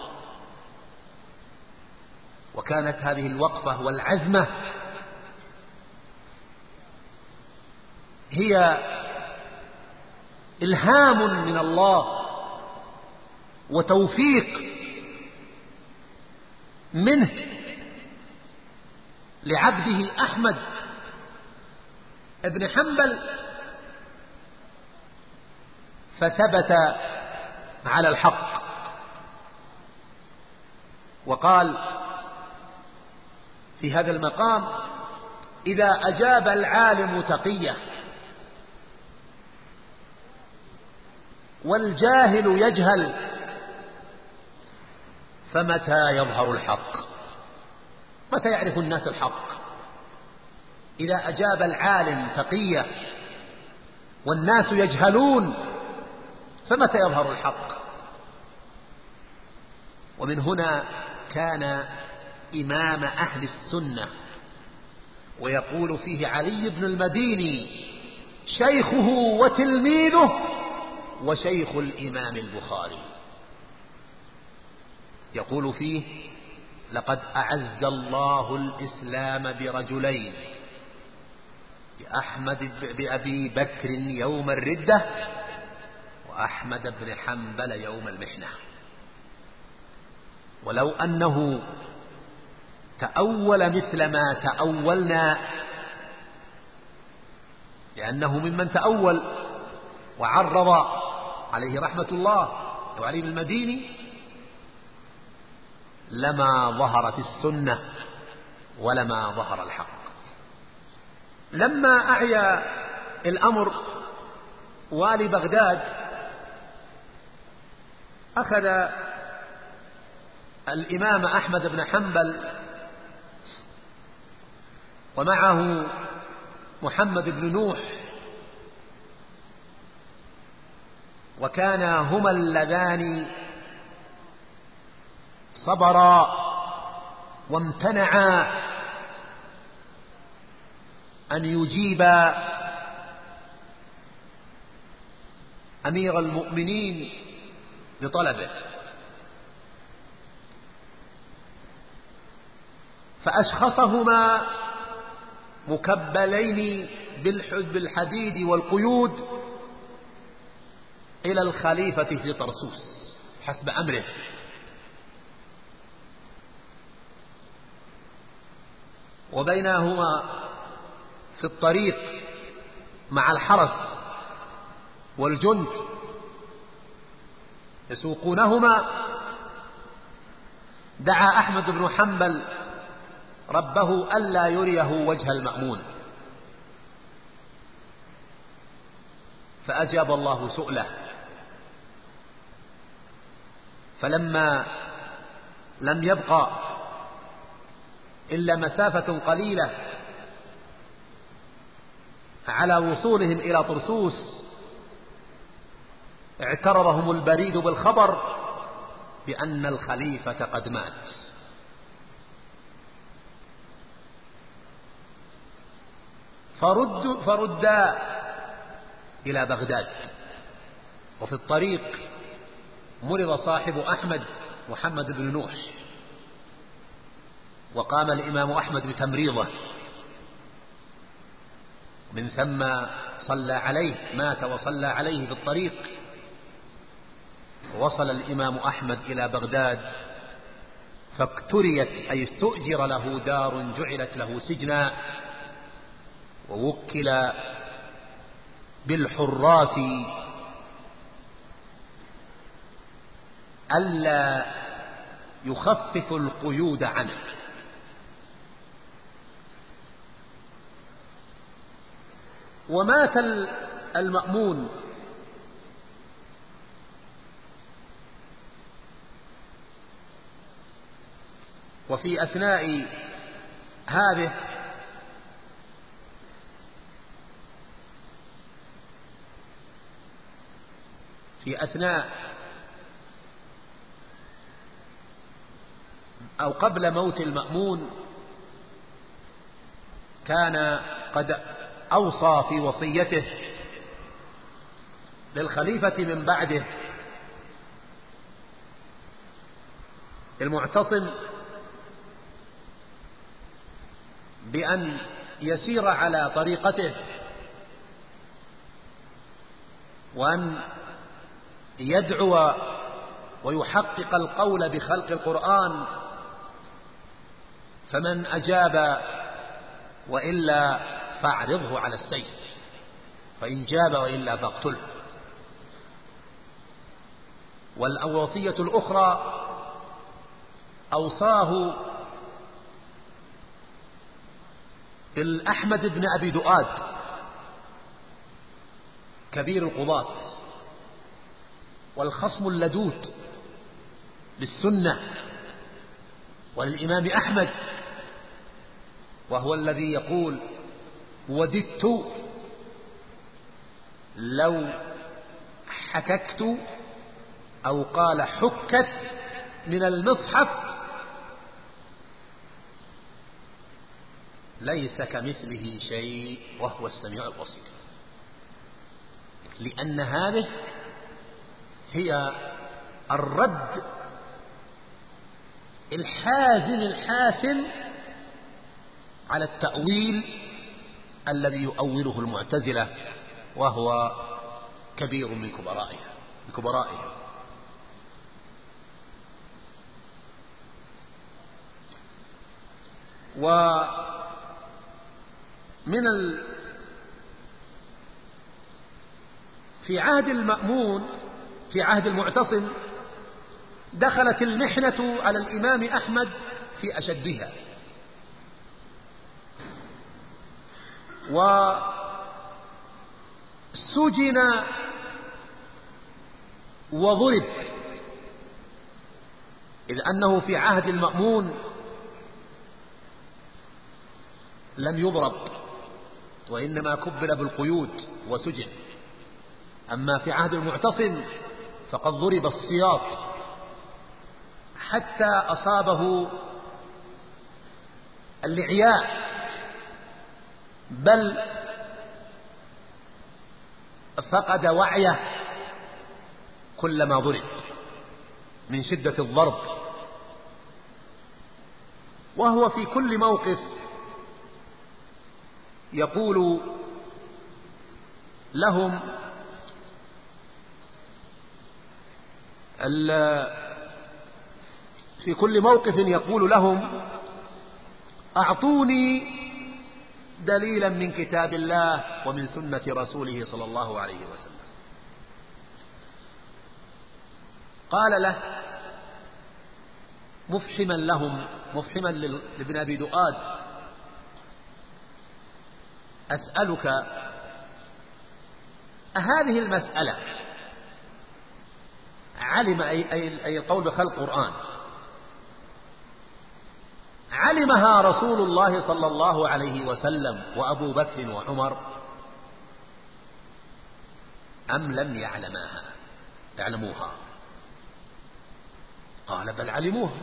وكانت هذه الوقفة والعزمة هي إلهام من الله وتوفيق منه لعبده أحمد ابن حنبل، فثبت على الحق. وقال في هذا المقام: إذا أجاب العالم تقية والجاهل يجهل فمتى يظهر الحق؟ متى يعرف الناس الحق؟ إذا أجاب العالم تقية والناس يجهلون فمتى يظهر الحق؟ ومن هنا كان إمام أهل السنة، ويقول فيه علي بن المديني شيخه وتلميذه وشيخ الإمام البخاري، يقول فيه: لقد أعز الله الإسلام برجلين، بأحمد بأبي بكر يوم الردة، وأحمد بن حنبل يوم المحنة. ولو أنه تأول مثل ما تأولنا، لأنه ممن تأول وعرض عليه رحمة الله وعلي المديني، لما ظهرت السنة ولما ظهر الحق. لما أعيا الأمر والي بغداد، أخذ الإمام أحمد بن حنبل ومعه محمد بن نوح، وكانا هما اللذان صبرا وامتنعا أن يجيبا أمير المؤمنين بطلبه، فأشخصهما مكبلين بالحديد والقيود إلى الخليفة في طرسوس حسب أمره. وبينهما في الطريق مع الحرس والجند يسوقونهما دعا أحمد بن حنبل ربه ألا يريه وجه المأمون، فأجاب الله سؤله. فلما لم يبقى إلا مسافة قليلة على وصولهم إلى طرسوس اعترضهم البريد بالخبر بأن الخليفة قد مات. فرد فردا إلى بغداد. وفي الطريق مرض صاحب أحمد محمد بن نوح، وقام الإمام أحمد بتمريضه، من ثم صلى عليه، مات وصلى عليه في الطريق. وصل الإمام أحمد إلى بغداد فاقتريت أي استؤجر له دار جعلت له سجنا، ووكل بالحراس ألا يخفف القيود عنه. ومات المأمون وفي أثناء هذه في أثناء أو قبل موت المأمون كان قد أوصى في وصيته للخليفة من بعده المعتصم بأن يسير على طريقته، وأن يدعو ويحقق القول بخلق القرآن، فمن أجاب وإلا فاعرضه على السيف، فإن جاب وإلا فاقتله. والوصية الأخرى أوصاه بالأحمد بن أبي دؤاد كبير القضاة والخصم اللدود للسنة وللإمام أحمد، وهو الذي يقول: وددت لو حككت أو قال حكت من المصحف ليس كمثله شيء وهو السميع البصير. لأن هذه هي الرد الحازم الحاسم على التأويل الذي يؤوله المعتزلة، وهو كبير من كبرائه من كبرائه. ومن ال... في عهد المأمون في عهد المعتصم دخلت المحنة على الإمام أحمد في أشدها، وسجن وضرب، إذ أنه في عهد المأمون لم يضرب وإنما كبل بالقيود وسجن. أما في عهد المعتصم فقد ضرب السياط حتى أصابه الإعياء، بل فقد وعيه كلما ضرب من شدة الضرب. وهو في كل موقف يقول لهم في كل موقف يقول لهم أعطوني دليلا من كتاب الله ومن سنة رسوله صلى الله عليه وسلم. قال له مفحما لهم مفحما لابن أبي دؤاد أسألك أهذه المسألة علم أي, أي, أي القول بخلق القرآن علمها رسول الله صلى الله عليه وسلم وأبو بكر وعمر أم لم يعلماها يعلموها؟ قال بل علموها.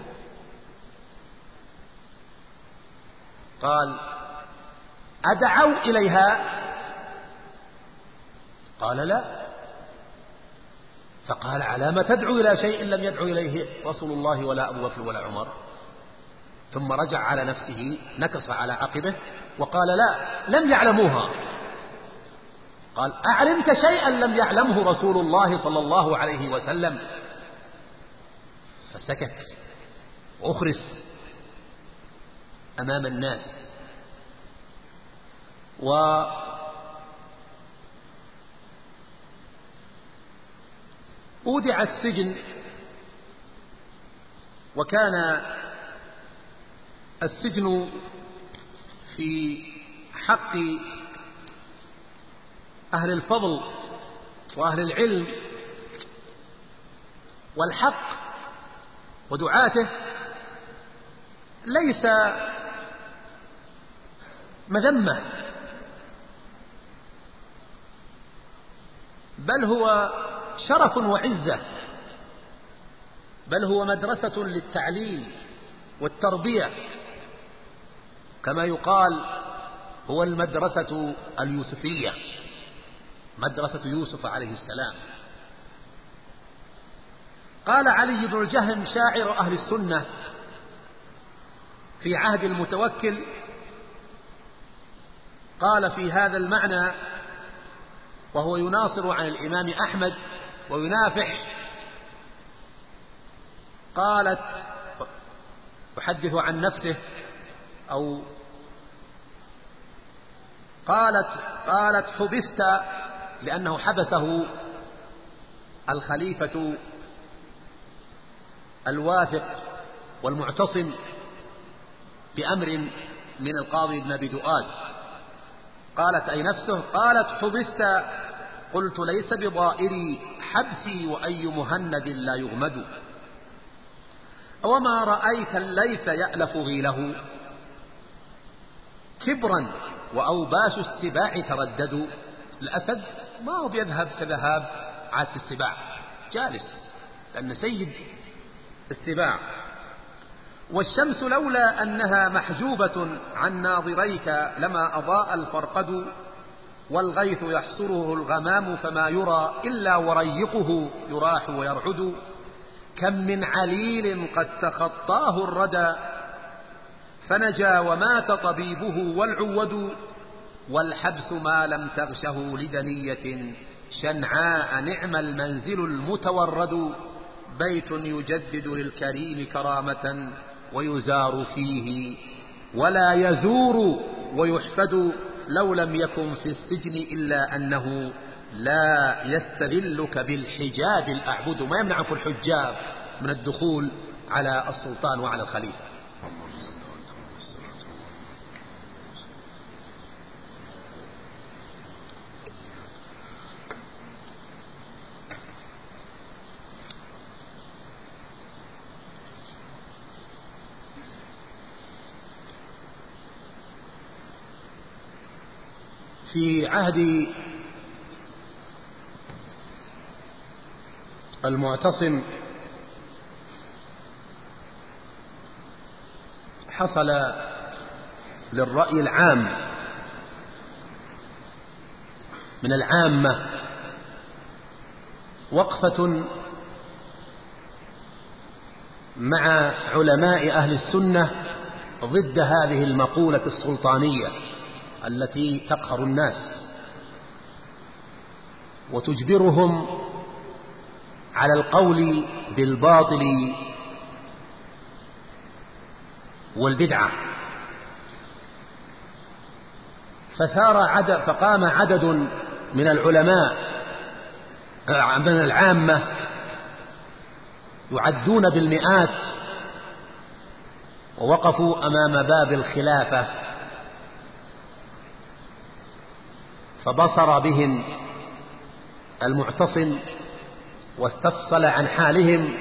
قال أدعوا إليها؟ قال لا. فقال على ما تدعو إلى شيء لم يدعو إليه رسول الله ولا أبو بكر ولا عمر؟ ثم رجع على نفسه نكص على عقبه وقال لا لم يعلموها. قال أعلمت شيئا لم يعلمه رسول الله صلى الله عليه وسلم؟ فسكت وأخرس أمام الناس. وأودع السجن، وكان السجن في حق أهل الفضل وأهل العلم والحق ودعاته ليس مذمة، بل هو شرف وعزة، بل هو مدرسة للتعليم والتربية، كما يقال هو المدرسة اليوسفية، مدرسة يوسف عليه السلام. قال علي بن الجهم شاعر أهل السنة في عهد المتوكل، قال في هذا المعنى وهو يناصر عن الإمام أحمد وينافح، قالت يحدث عن نفسه أو قالت قالت حبست لأنه حبسه الخليفة الواثق والمعتصم بأمر من القاضي ابن أبي دؤاد. قالت أي نفسه، قالت حبست قلت ليس بضائري حبسي وأي مهند لا يغمد، وما رأيت الليث يألف غيله كبرا وأوباش السباع ترددوا. الأسد ما هو بيذهب كذهاب عادة السباع، جالس لأن سيد السباع. والشمس لولا أنها محجوبة عن ناظريك لما أضاء الفرقد، والغيث يحصره الغمام فما يرى إلا وريقه يراح ويرعد. كم من عليل قد تخطاه الردى فنجا ومات طبيبه والعود، والحبس ما لم تغشه لدنية شنعاء نعم المنزل المتورد. بيت يجدد للكريم كرامة ويزار فيه ولا يزور ويحفد. لو لم يكن في السجن إلا أنه لا يستذلك بالحجاب الأعبد. ما يمنعك الحجاب من الدخول على السلطان وعلى الخليفة. في عهد المعتصم حصل للرأي العام من العامة وقفة مع علماء أهل السنة ضد هذه المقولة السلطانية التي تقهر الناس. وتجبرهم على القول بالباطل والبدعة. فثار عدد فقام عدد من العلماء من العامة يعدون بالمئات ووقفوا أمام باب الخلافة، فبصر بهم المعتصم واستفصل عن حالهم،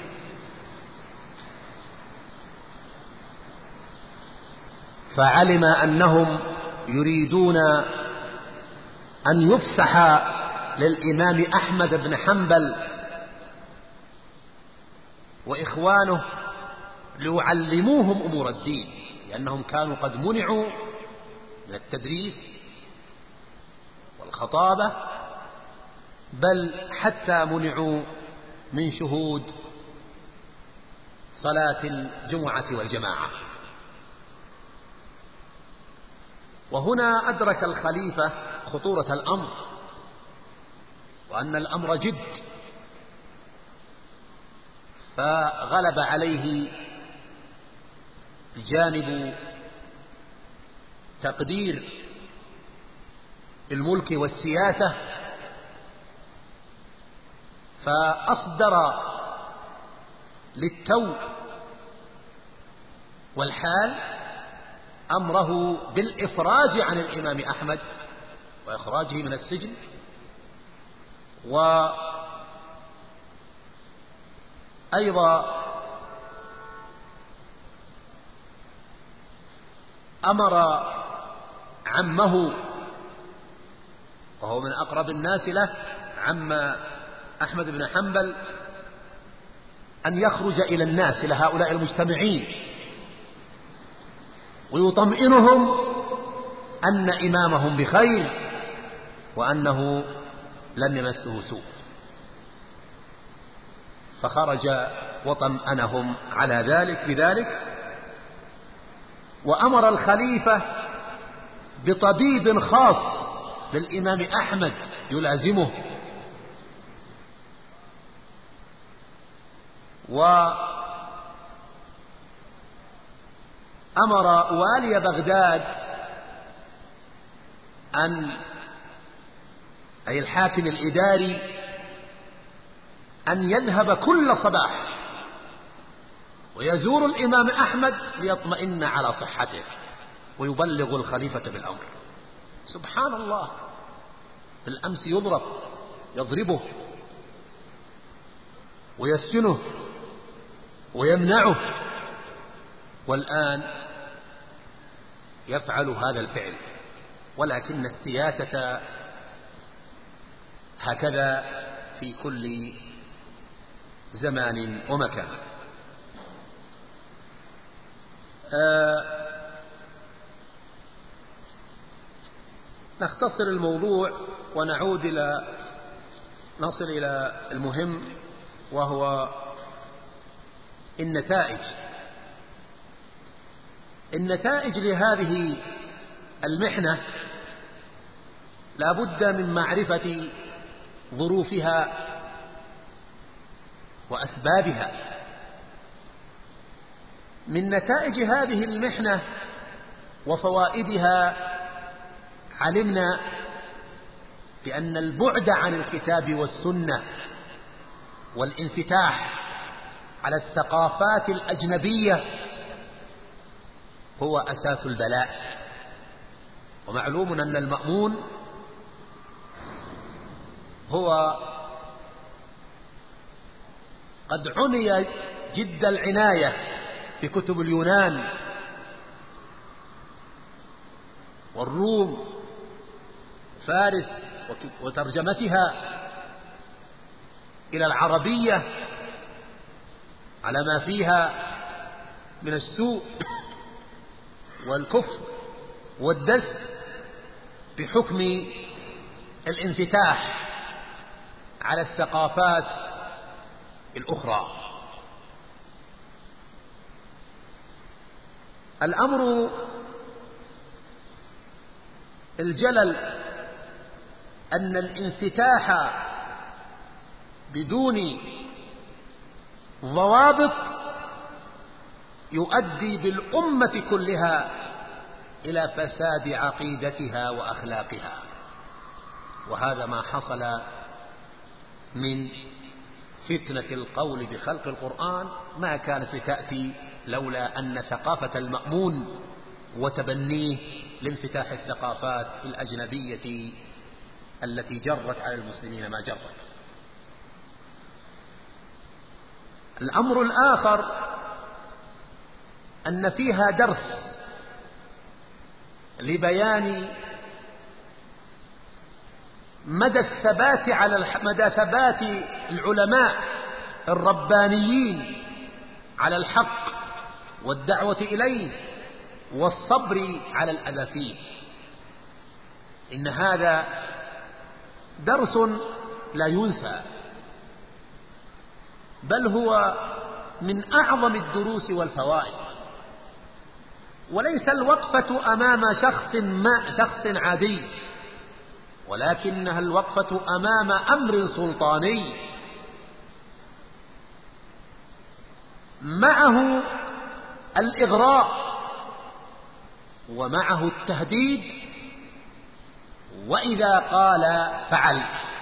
فعلم أنهم يريدون أن يفسح للإمام أحمد بن حنبل وإخوانه ليعلموهم أمور الدين، لأنهم كانوا قد منعوا من التدريس والخطابة، بل حتى منعوا من شهود صلاة الجمعة والجماعة. وهنا أدرك الخليفة خطورة الأمر وأن الأمر جد، فغلب عليه جانب تقدير الملك والسياسة، فأصدر للتو والحال أمره بالإفراج عن الإمام أحمد وإخراجه من السجن، وأيضا أمر عمه وهو من أقرب الناس له عم أحمد بن حنبل أن يخرج إلى الناس إلى هؤلاء المجتمعين ويطمئنهم أن إمامهم بخير وأنه لم يمسه سوء. فخرج وطمأنهم على ذلك بذلك، وأمر الخليفة بطبيب خاص للإمام أحمد يلازمه، وأمر والي بغداد أن أي الحاكم الإداري أن يذهب كل صباح ويزور الإمام أحمد ليطمئن على صحته ويبلغ الخليفة بالأمر. سبحان الله، بالأمس يضرب يضربه ويسجنه ويمنعه، والآن يفعل هذا الفعل. ولكن السياسة هكذا في كل زمان ومكان. آه نختصر الموضوع ونعود إلى نصل إلى المهم، وهو النتائج. النتائج لهذه المحنة لا بد من معرفة ظروفها وأسبابها. من نتائج هذه المحنة وفوائدها علمنا بأن البعد عن الكتاب والسنة والانفتاح على الثقافات الأجنبية هو أساس البلاء. ومعلوم أن المأمون هو قد عني جد العناية بكتب اليونان والروم فارس وترجمتها إلى العربية على ما فيها من السوء والكفر والدس بحكم الانفتاح على الثقافات الأخرى. الأمر الجلل أن الانفتاح بدون ضوابط يؤدي بالأمة كلها إلى فساد عقيدتها وأخلاقها، وهذا ما حصل من فتنة القول بخلق القرآن ما كانت لتأتي لولا أن ثقافة المأمون وتبنيه لانفتاح الثقافات الأجنبية التي جرت على المسلمين ما جرت. الأمر الآخر أن فيها درس لبيان مدى الثبات على مدى ثبات العلماء الربانيين على الحق والدعوة إليه والصبر على الأذى فيه. إن هذا درس لا ينسى، بل هو من أعظم الدروس والفوائد. وليس الوقفة أمام شخص ما شخص عادي، ولكنها الوقفة أمام أمر سلطاني معه الإغراء ومعه التهديد، وإذا قال فعل.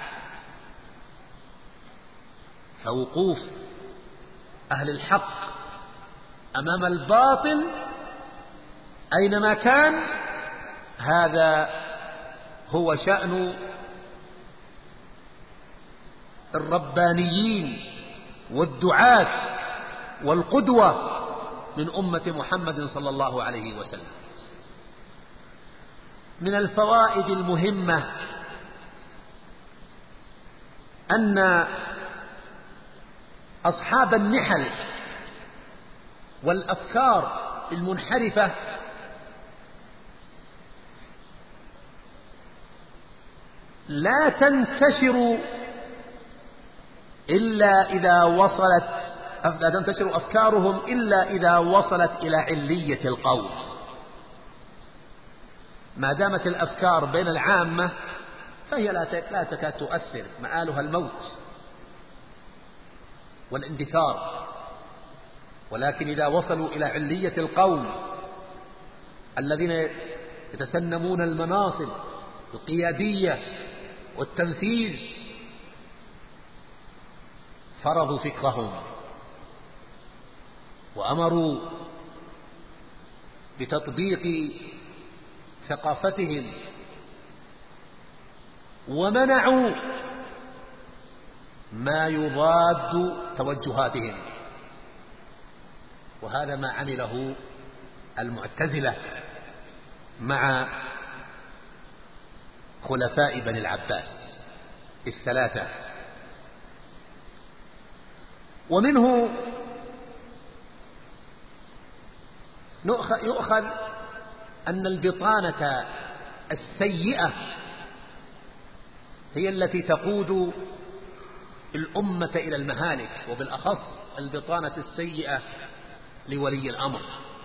فوقوف أهل الحق أمام الباطل أينما كان، هذا هو شأن الربانيين والدعاة والقدوة من أمة محمد صلى الله عليه وسلم. من الفوائد المهمة أن أصحاب النحل والأفكار المنحرفة لا تنتشر إلا إذا وصلت لا تنتشر أفكارهم إلا إذا وصلت إلى علية القول. ما دامت الأفكار بين العامة فهي لا تكاد تؤثر، مآلها الموت والاندثار. ولكن إذا وصلوا إلى علية القوم الذين يتسنمون المناصب القيادية والتنفيذ فرضوا فكرهم وأمروا بتطبيق ثقافتهم ومنعوا ما يضاد توجهاتهم. وهذا ما عمله المعتزلة مع خلفاء بني العباس الثلاثة. ومنه يؤخذ أن البطانة السيئة هي التي تقود الأمة إلى المهالك، وبالأخص البطانة السيئة لولي الأمر.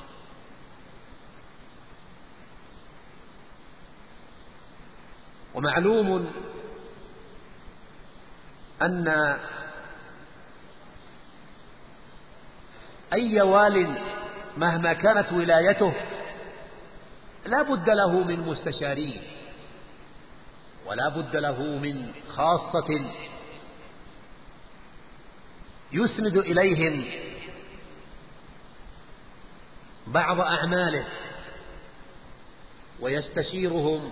ومعلوم أن أي وال مهما كانت ولايته لا بد له من مستشارين، ولا بد له من خاصة يسند إليهم بعض أعماله ويستشيرهم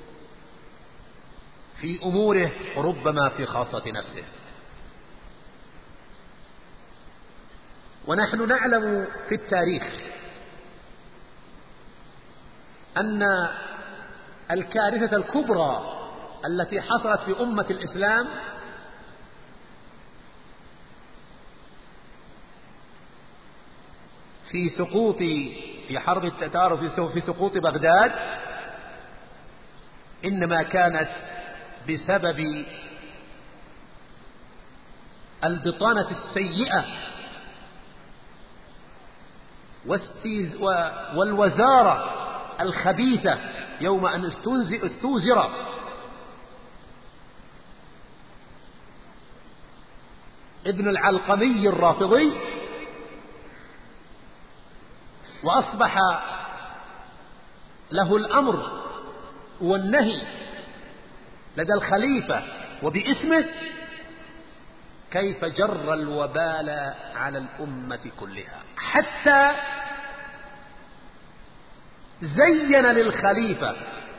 في أموره وربما في خاصة نفسه. ونحن نعلم في التاريخ أن الكارثة الكبرى التي حصلت في أمة الإسلام في سقوط في حرب التتار في سقوط بغداد إنما كانت بسبب البطانة السيئة والوزارة الخبيثة يوم أن استوزر ابن العلقمي الرافضي، وأصبح له الأمر والنهي لدى الخليفة وباسمه، كيف جر الوبال على الأمة كلها، حتى زين للخليفة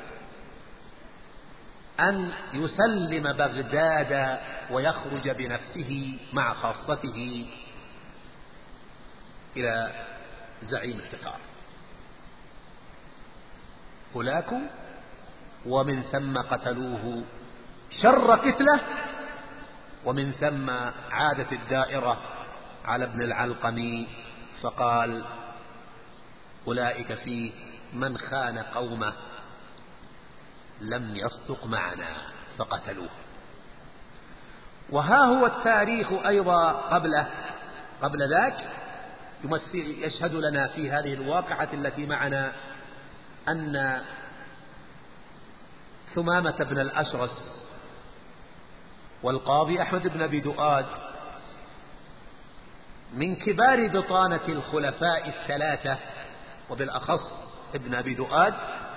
أن يسلم بغداد ويخرج بنفسه مع خاصته إلى زعيم التتار هولاكو، ومن ثم قتلوه شر قتله، ومن ثم عادت الدائرة على ابن العلقمي فقال: أولئك فيه من خان قومه لم يصدق معنا فقتلوه. وها هو التاريخ أيضا قبله قبل ذاك يمثل يشهد لنا في هذه الواقعة التي معنا أن ثمامة بن الأشرس والقاضي أحمد بن أبي دؤاد من كبار بطانة الخلفاء الثلاثة، وبالأخص ابن أبي دؤاد،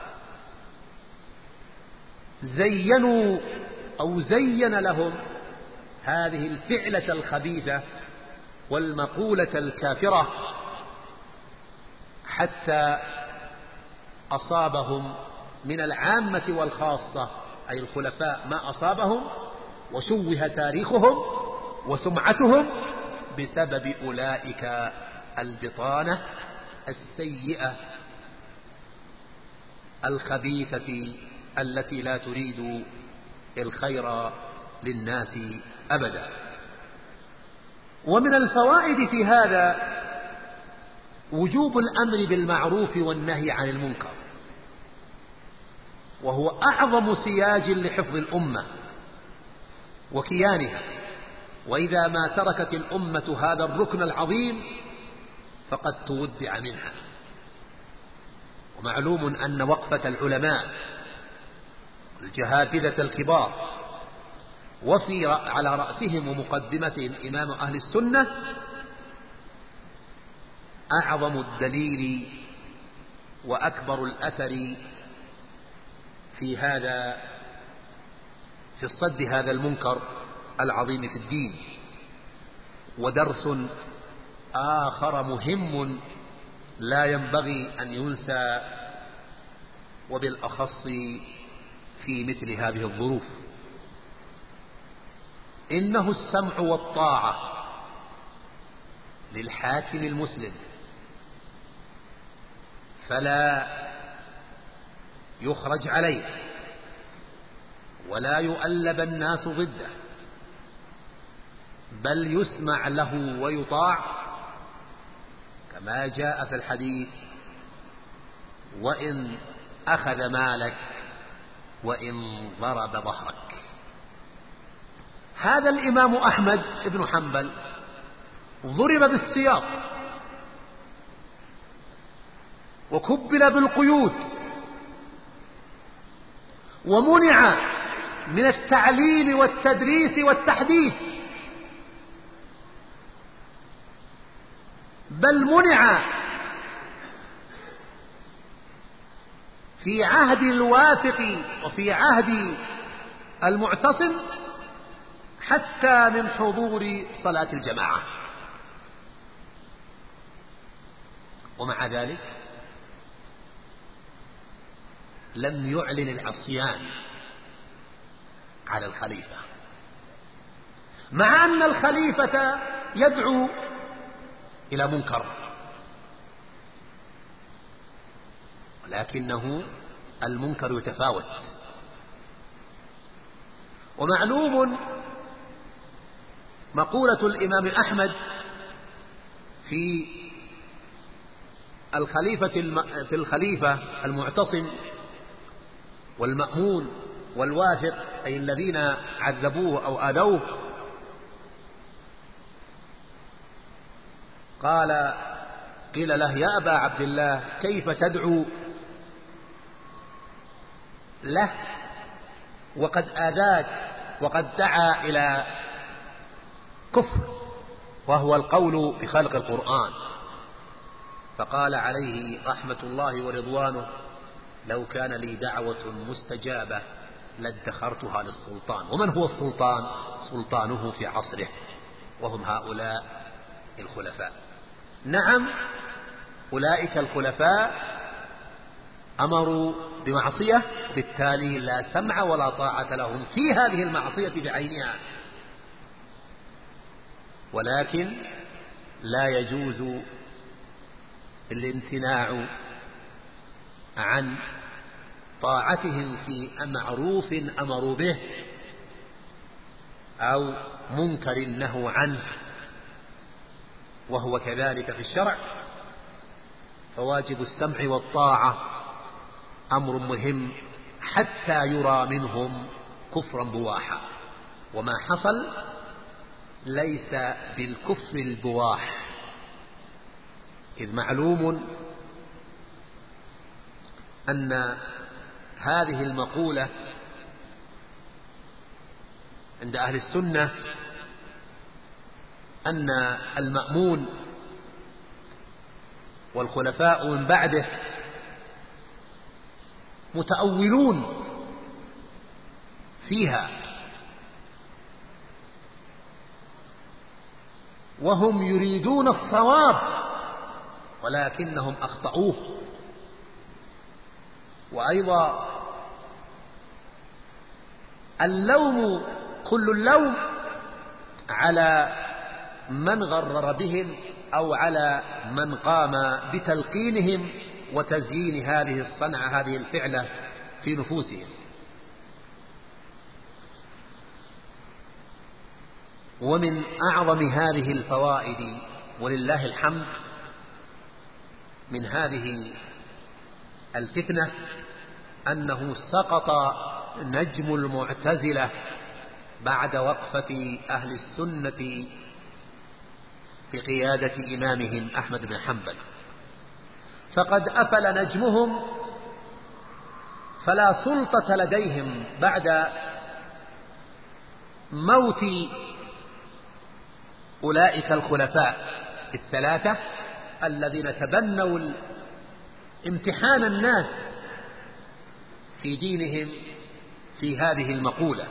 زينوا أو زين لهم هذه الفعلة الخبيثة والمقولة الكافرة، حتى أصابهم من العامة والخاصة أي الخلفاء ما أصابهم، وشوه تاريخهم وسمعتهم بسبب أولئك البطانة السيئة الخبيثة التي لا تريد الخير للناس أبدا. ومن الفوائد في هذا وجوب الأمر بالمعروف والنهي عن المنكر، وهو أعظم سياج لحفظ الأمة وكيانها، وإذا ما تركت الأمة هذا الركن العظيم فقد تودع منها. ومعلوم أن وقفة العلماء الجهابذة الكبار وفي على رأسهم ومقدمتهم إمام أهل السنة أعظم الدليل وأكبر الأثر في هذا في الصد هذا المنكر العظيم في الدين. ودرس آخر مهم لا ينبغي أن ينسى، وبالأخص في مثل هذه الظروف، إنه السمع والطاعة للحاكم المسلم، فلا يخرج عليه ولا يؤلب الناس ضده، بل يسمع له ويطاع، كما جاء في الحديث: وإن أخذ مالك وإن ضرب ظهرك. هذا الإمام أحمد بن حنبل ضرب بالسياط وكبل بالقيود ومنع من التعليم والتدريس والتحديث، بل منع في عهد الواثق وفي عهد المعتصم حتى من حضور صلاة الجماعة. ومع ذلك لم يعلن العصيان على الخليفة، مع أن الخليفة يدعو إلى منكر، ولكنه المنكر يتفاوت. ومعلوم مقولة الإمام أحمد في الخليفة في الخليفة المعتصم والمأمون والواثق، أي الذين عذبوه أو آذوه، قال قيل له: يا أبا عبد الله، كيف تدعو له وقد آذاك وقد دعا إلى كفر، وهو القول بخلق القرآن. فقال عليه رحمة الله ورضوانه: لو كان لي دعوة مستجابة لادخرتها للسلطان. ومن هو السلطان؟ سلطانه في عصره، وهم هؤلاء الخلفاء. نعم، أولئك الخلفاء أمروا بمعصية، بالتالي لا سمع ولا طاعة لهم في هذه المعصية بعينها، ولكن لا يجوز الامتناع عن طاعتهم في معروف أمروا به أو منكر نهوا عنه، وهو كذلك في الشرع. فواجب السمع والطاعة أمر مهم حتى يرى منهم كفرا بواحا، وما حصل ليس بالكفر البواح، إذ معلوم أن هذه المقولة عند أهل السنة أن المأمون والخلفاء من بعده متأولون فيها، وهم يريدون الصواب ولكنهم أخطأوه. وأيضا اللوم كل اللوم على من غرر بهم أو على من قام بتلقينهم وتزيين هذه الصنعة هذه الفعلة في نفوسهم. ومن أعظم هذه الفوائد ولله الحمد من هذه الفتنة أنه سقط نجم المعتزلة بعد وقفة أهل السنة بقيادة إمامهم أحمد بن حنبل، فقد أفل نجمهم، فلا سلطة لديهم بعد موت أولئك الخلفاء الثلاثة الذين تبنوا امتحان الناس في دينهم في هذه المقولة.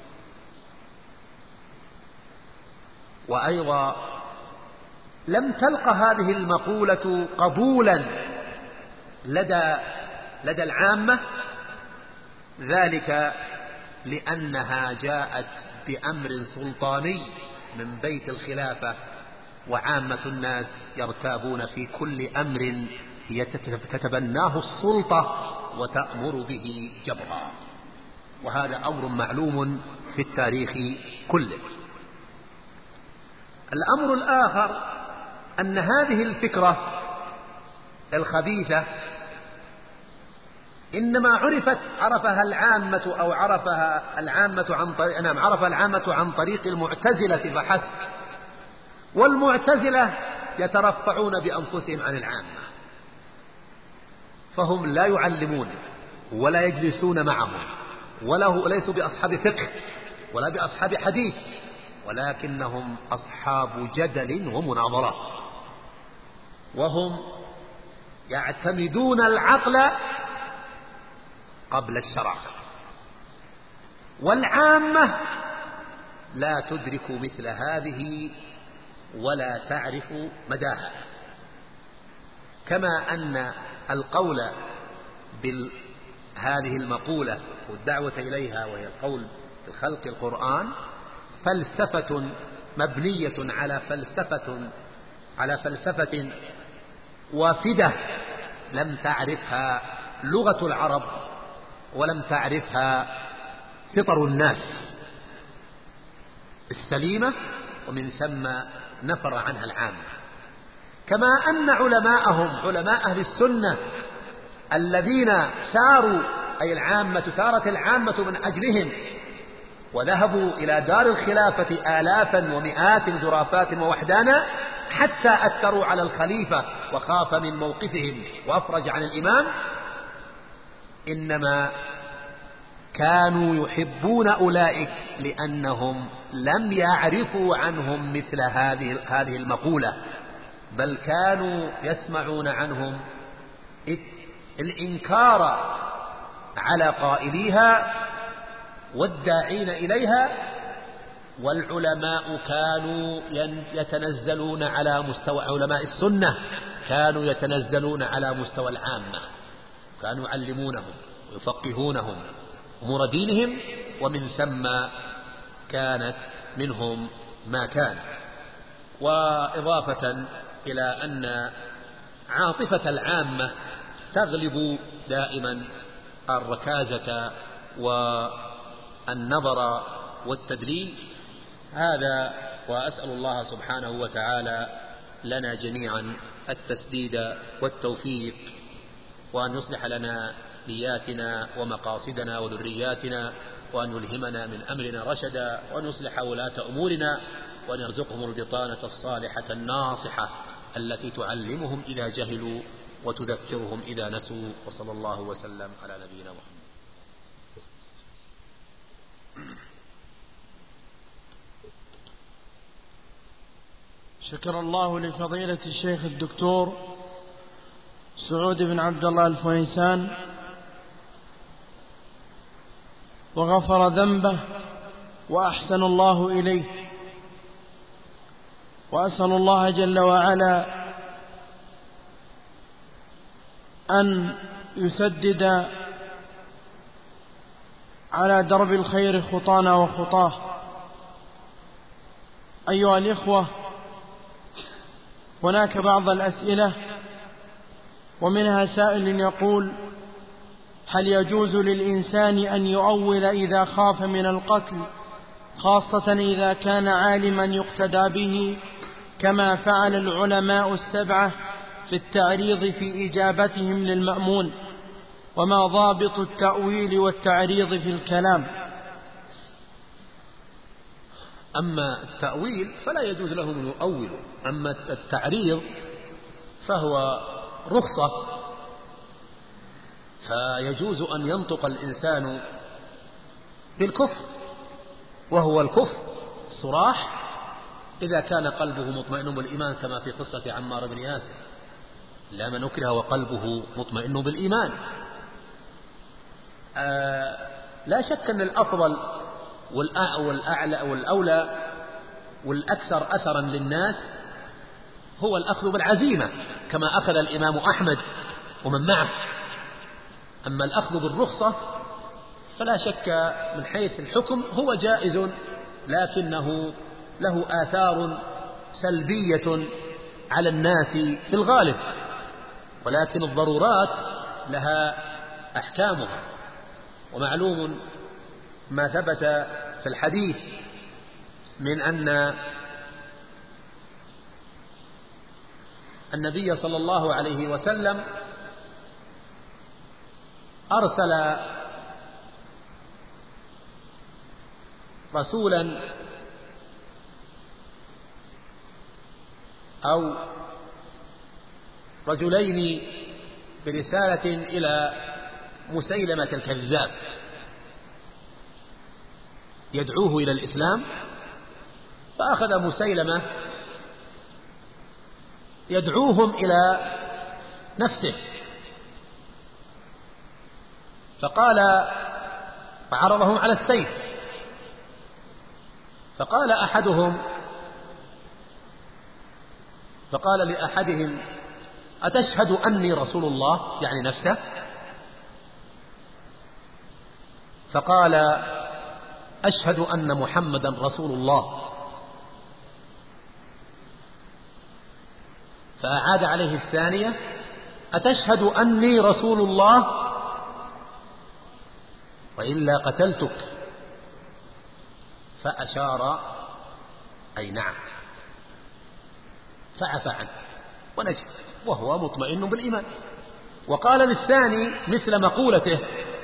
وأيضا لم تلق هذه المقولة قبولا لدى لدى العامة، ذلك لأنها جاءت بأمر سلطاني من بيت الخلافة، وعامة الناس يرتابون في كل أمر تتبناه السلطة وتأمر به جبرا، وهذا أمر معلوم في التاريخ كله. الأمر الآخر أن هذه الفكرة الخبيثة إنما عرفت عرفها العامة أو عرفها العامة عن طريق نعم عرف العامة عن طريق المعتزلة فحسب، والمعتزلة يترفعون بأنفسهم عن العامة، فهم لا يعلمون ولا يجلسون معهم ولا ليسوا بأصحاب فقه ولا بأصحاب حديث، ولكنهم أصحاب جدل ومناظرة، وهم يعتمدون العقل قبل الشرع، والعامة لا تدرك مثل هذه ولا تعرف مداها. كما أن القول بهذه المقولة والدعوة إليها وهي القول بخلق القرآن فلسفة مبنية على فلسفة على فلسفة وافدة لم تعرفها لغة العرب ولم تعرفها فطر الناس السليمة، ومن ثم نفر عنها العامة. كما أن علماءهم علماء أهل السنة الذين ساروا أي العامة سارت العامة من أجلهم وذهبوا إلى دار الخلافة آلافا ومئات زرافات ووحدانا حتى أثروا على الخليفة وخاف من موقفهم وأفرج عن الإمام، إنما كانوا يحبون أولئك لأنهم لم يعرفوا عنهم مثل هذه هذه المقولة، بل كانوا يسمعون عنهم الإنكار على قائليها والداعين إليها. والعلماء كانوا يتنزلون على مستوى علماء السنة، كانوا يتنزلون على مستوى العامة، كانوا يعلمونهم ويفقهونهم أمور دينهم، ومن ثم كانت منهم ما كان. وإضافة إلى أن عاطفة العامة تغلب دائما الركازة والنظر والتدليل. هذا، وأسأل الله سبحانه وتعالى لنا جميعا التسديد والتوفيق، وأن يصلح لنا نياتنا ومقاصدنا وذرياتنا، وأن يلهمنا من أمرنا رشدا، وأن يصلح ولاة أمورنا، وأن يرزقهم البطانة الصالحة الناصحة التي تعلمهم إذا جهلوا وتذكرهم إذا نسوا. وصلى الله وسلم على نبينا محمد. شكر الله لفضيلة الشيخ الدكتور سعود بن عبد الله الفويسان، وغفر ذنبه وأحسن الله إليه، وأسأل الله جل وعلا أن يسدد على درب الخير خطانا وخطاه. أيها الإخوة، هناك بعض الأسئلة، ومنها سائل يقول: هل يجوز للإنسان أن يؤول إذا خاف من القتل، خاصة إذا كان عالما يقتدى به، كما فعل العلماء السبعة في التعريض في إجابتهم للمأمون؟ وما ضابط التأويل والتعريض في الكلام؟ أما التأويل فلا يجوز له أن يؤول، أما التعريض فهو رخصة، فيجوز أن ينطق الإنسان بالكفر، وهو الكفر الصراح إذا كان قلبه مطمئن بالإيمان، كما في قصة عمار بن ياسر: لا من أكره وقلبه مطمئن بالإيمان. آه لا شك أن الأفضل والأعلى والأولى والأكثر أثرا للناس هو الأخذ بالعزيمة، كما أخذ الإمام أحمد ومن معه. أما الأخذ بالرخصة فلا شك من حيث الحكم هو جائز، لكنه له آثار سلبية على الناس في الغالب، ولكن الضرورات لها أحكامها. ومعلوم ما ثبت في الحديث من أن النبي صلى الله عليه وسلم أرسل رسولا أو رجلين برسالة إلى مسيلمة الكذاب يدعوه إلى الإسلام، فأخذ مسيلمة يدعوهم إلى نفسه، فقال فعرضهم على السيف، فقال أحدهم فقال لأحدهم: أتشهد أني رسول الله؟ يعني نفسه. فقال: أشهد أن محمدا رسول الله. فأعاد عليه الثانية: أتشهد أني رسول الله وإلا قتلتك؟ فأشار أي نعم، فعفى عنه ونجح وهو مطمئن بالإيمان. وقال للثاني مثل مقولته،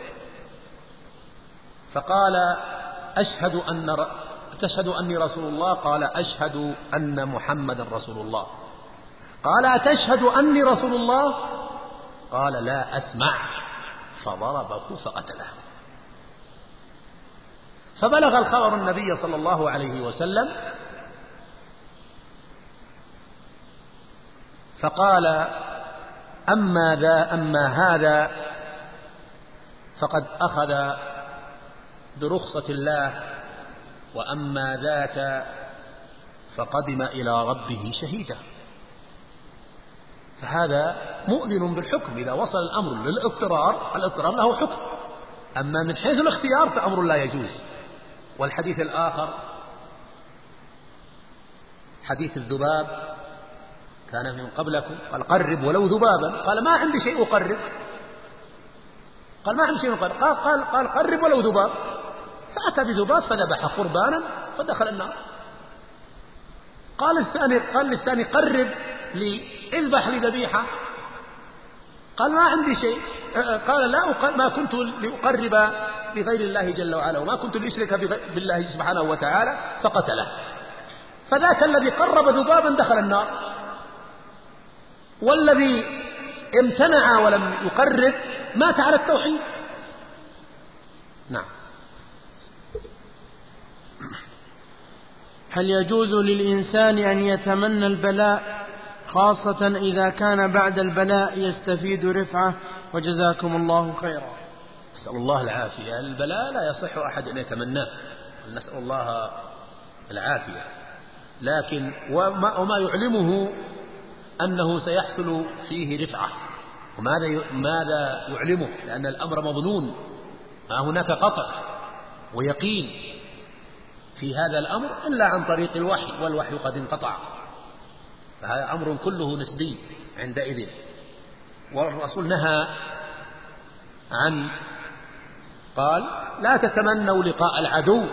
فقال: أشهد أن تشهد أني رسول الله؟ قال: أشهد أن محمدا رسول الله. قال: أتشهد أني رسول الله؟ قال: لا أسمع. فضربه فقتله. فبلغ الخبر النبي صلى الله عليه وسلم فقال أما ذا أما هذا فقد أخذ برخصة الله، وأما ذاك فقدم إلى ربه شهيدا. فهذا مؤذن بالحكم إذا وصل الأمر للاضطرار، الاضطرار له حكم، أما من حيث الاختيار فأمر لا يجوز. والحديث الآخر حديث الذباب، كان من قبلكم قال قرب ولو ذبابا، قال ما عندي شيء أقرب، قال ما عندي شيء أقرب، قال, قال, قال قرب ولو ذباب، فأتى بذباب فذبح قربانا فدخل النار. قال الثاني قال للثاني قرب لي، اذبح لي ذبيحة، قال ما عندي شيء، قال لا ما كنت لأقرب بغير الله جل وعلا وما كنت لأشرك بالله سبحانه وتعالى، فقتله. فذاك الذي قرب ذبابا دخل النار، والذي امتنع ولم يقرب مات على التوحيد. نعم. هل يجوز للإنسان أن يتمنى البلاء خاصة إذا كان بعد البلاء يستفيد رفعة؟ وجزاكم الله خيرا. نسأل الله العافية. البلاء لا يصح أحد أن يتمناه، نسأل الله العافية، لكن وما, وما يعلمه أنه سيحصل فيه رفعة. وماذا ماذا يعلمه؟ لأن الأمر مظنون، ما هناك قطع ويقين في هذا الأمر إلا عن طريق الوحي، والوحي قد انقطع، فهذا أمر كله نسبي عندئذ. والرسول نهى عن قال لا تتمنوا لقاء العدو،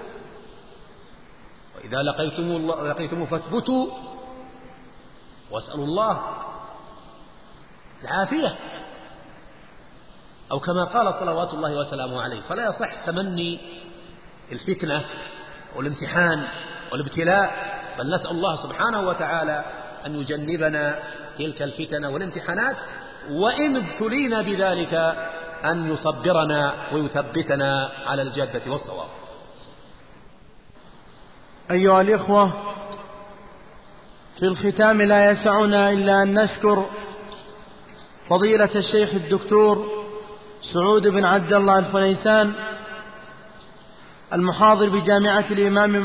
وإذا لقيتم الله لقيتم فاثبتوا واسألوا الله العافية، أو كما قال صلوات الله وسلامه عليه. فلا يصح تمني الفتنة والامتحان والابتلاء، بل نسأل الله سبحانه وتعالى أن يجنبنا تلك الفتن والامتحانات، وإن ابتلينا بذلك أن يصبرنا ويثبتنا على الجادة والصواب. أيها الإخوة، في الختام لا يسعنا إلا أن نشكر فضيلة الشيخ الدكتور سعود بن عبد الله الفنيسان المحاضر بجامعة الإمام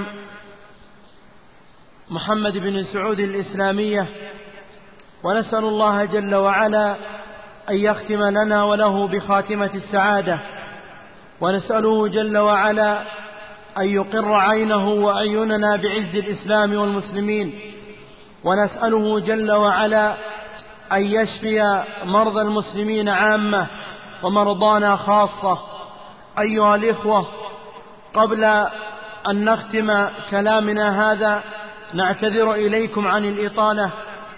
محمد بن سعود الإسلامية، ونسأل الله جل وعلا أن يختم لنا وله بخاتمة السعادة، ونسأله جل وعلا أن يقر عينه وأعيننا بعز الإسلام والمسلمين، ونسأله جل وعلا أن يشفي مرضى المسلمين عامة ومرضانا خاصة. أيها الإخوة، قبل أن نختم كلامنا هذا نعتذر إليكم عن الإطالة،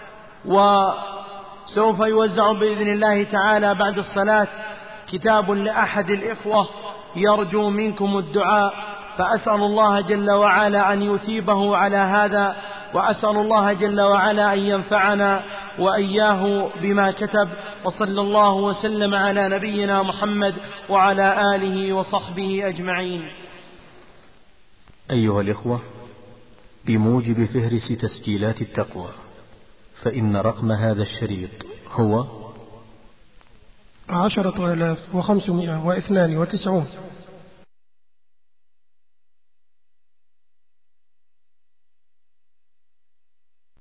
وسوف يوزع بإذن الله تعالى بعد الصلاة كتاب لأحد الإخوة يرجو منكم الدعاء، فأسأل الله جل وعلا أن يثيبه على هذا، وأسأل الله جل وعلا أن ينفعنا وإياه بما كتب. وصلى الله وسلم على نبينا محمد وعلى آله وصحبه أجمعين. أيها الإخوة، بموجب فهرس تسجيلات التقوى، فإن رقم هذا الشريط هو عشرة آلاف وخمسمائة واثنان وتسعون.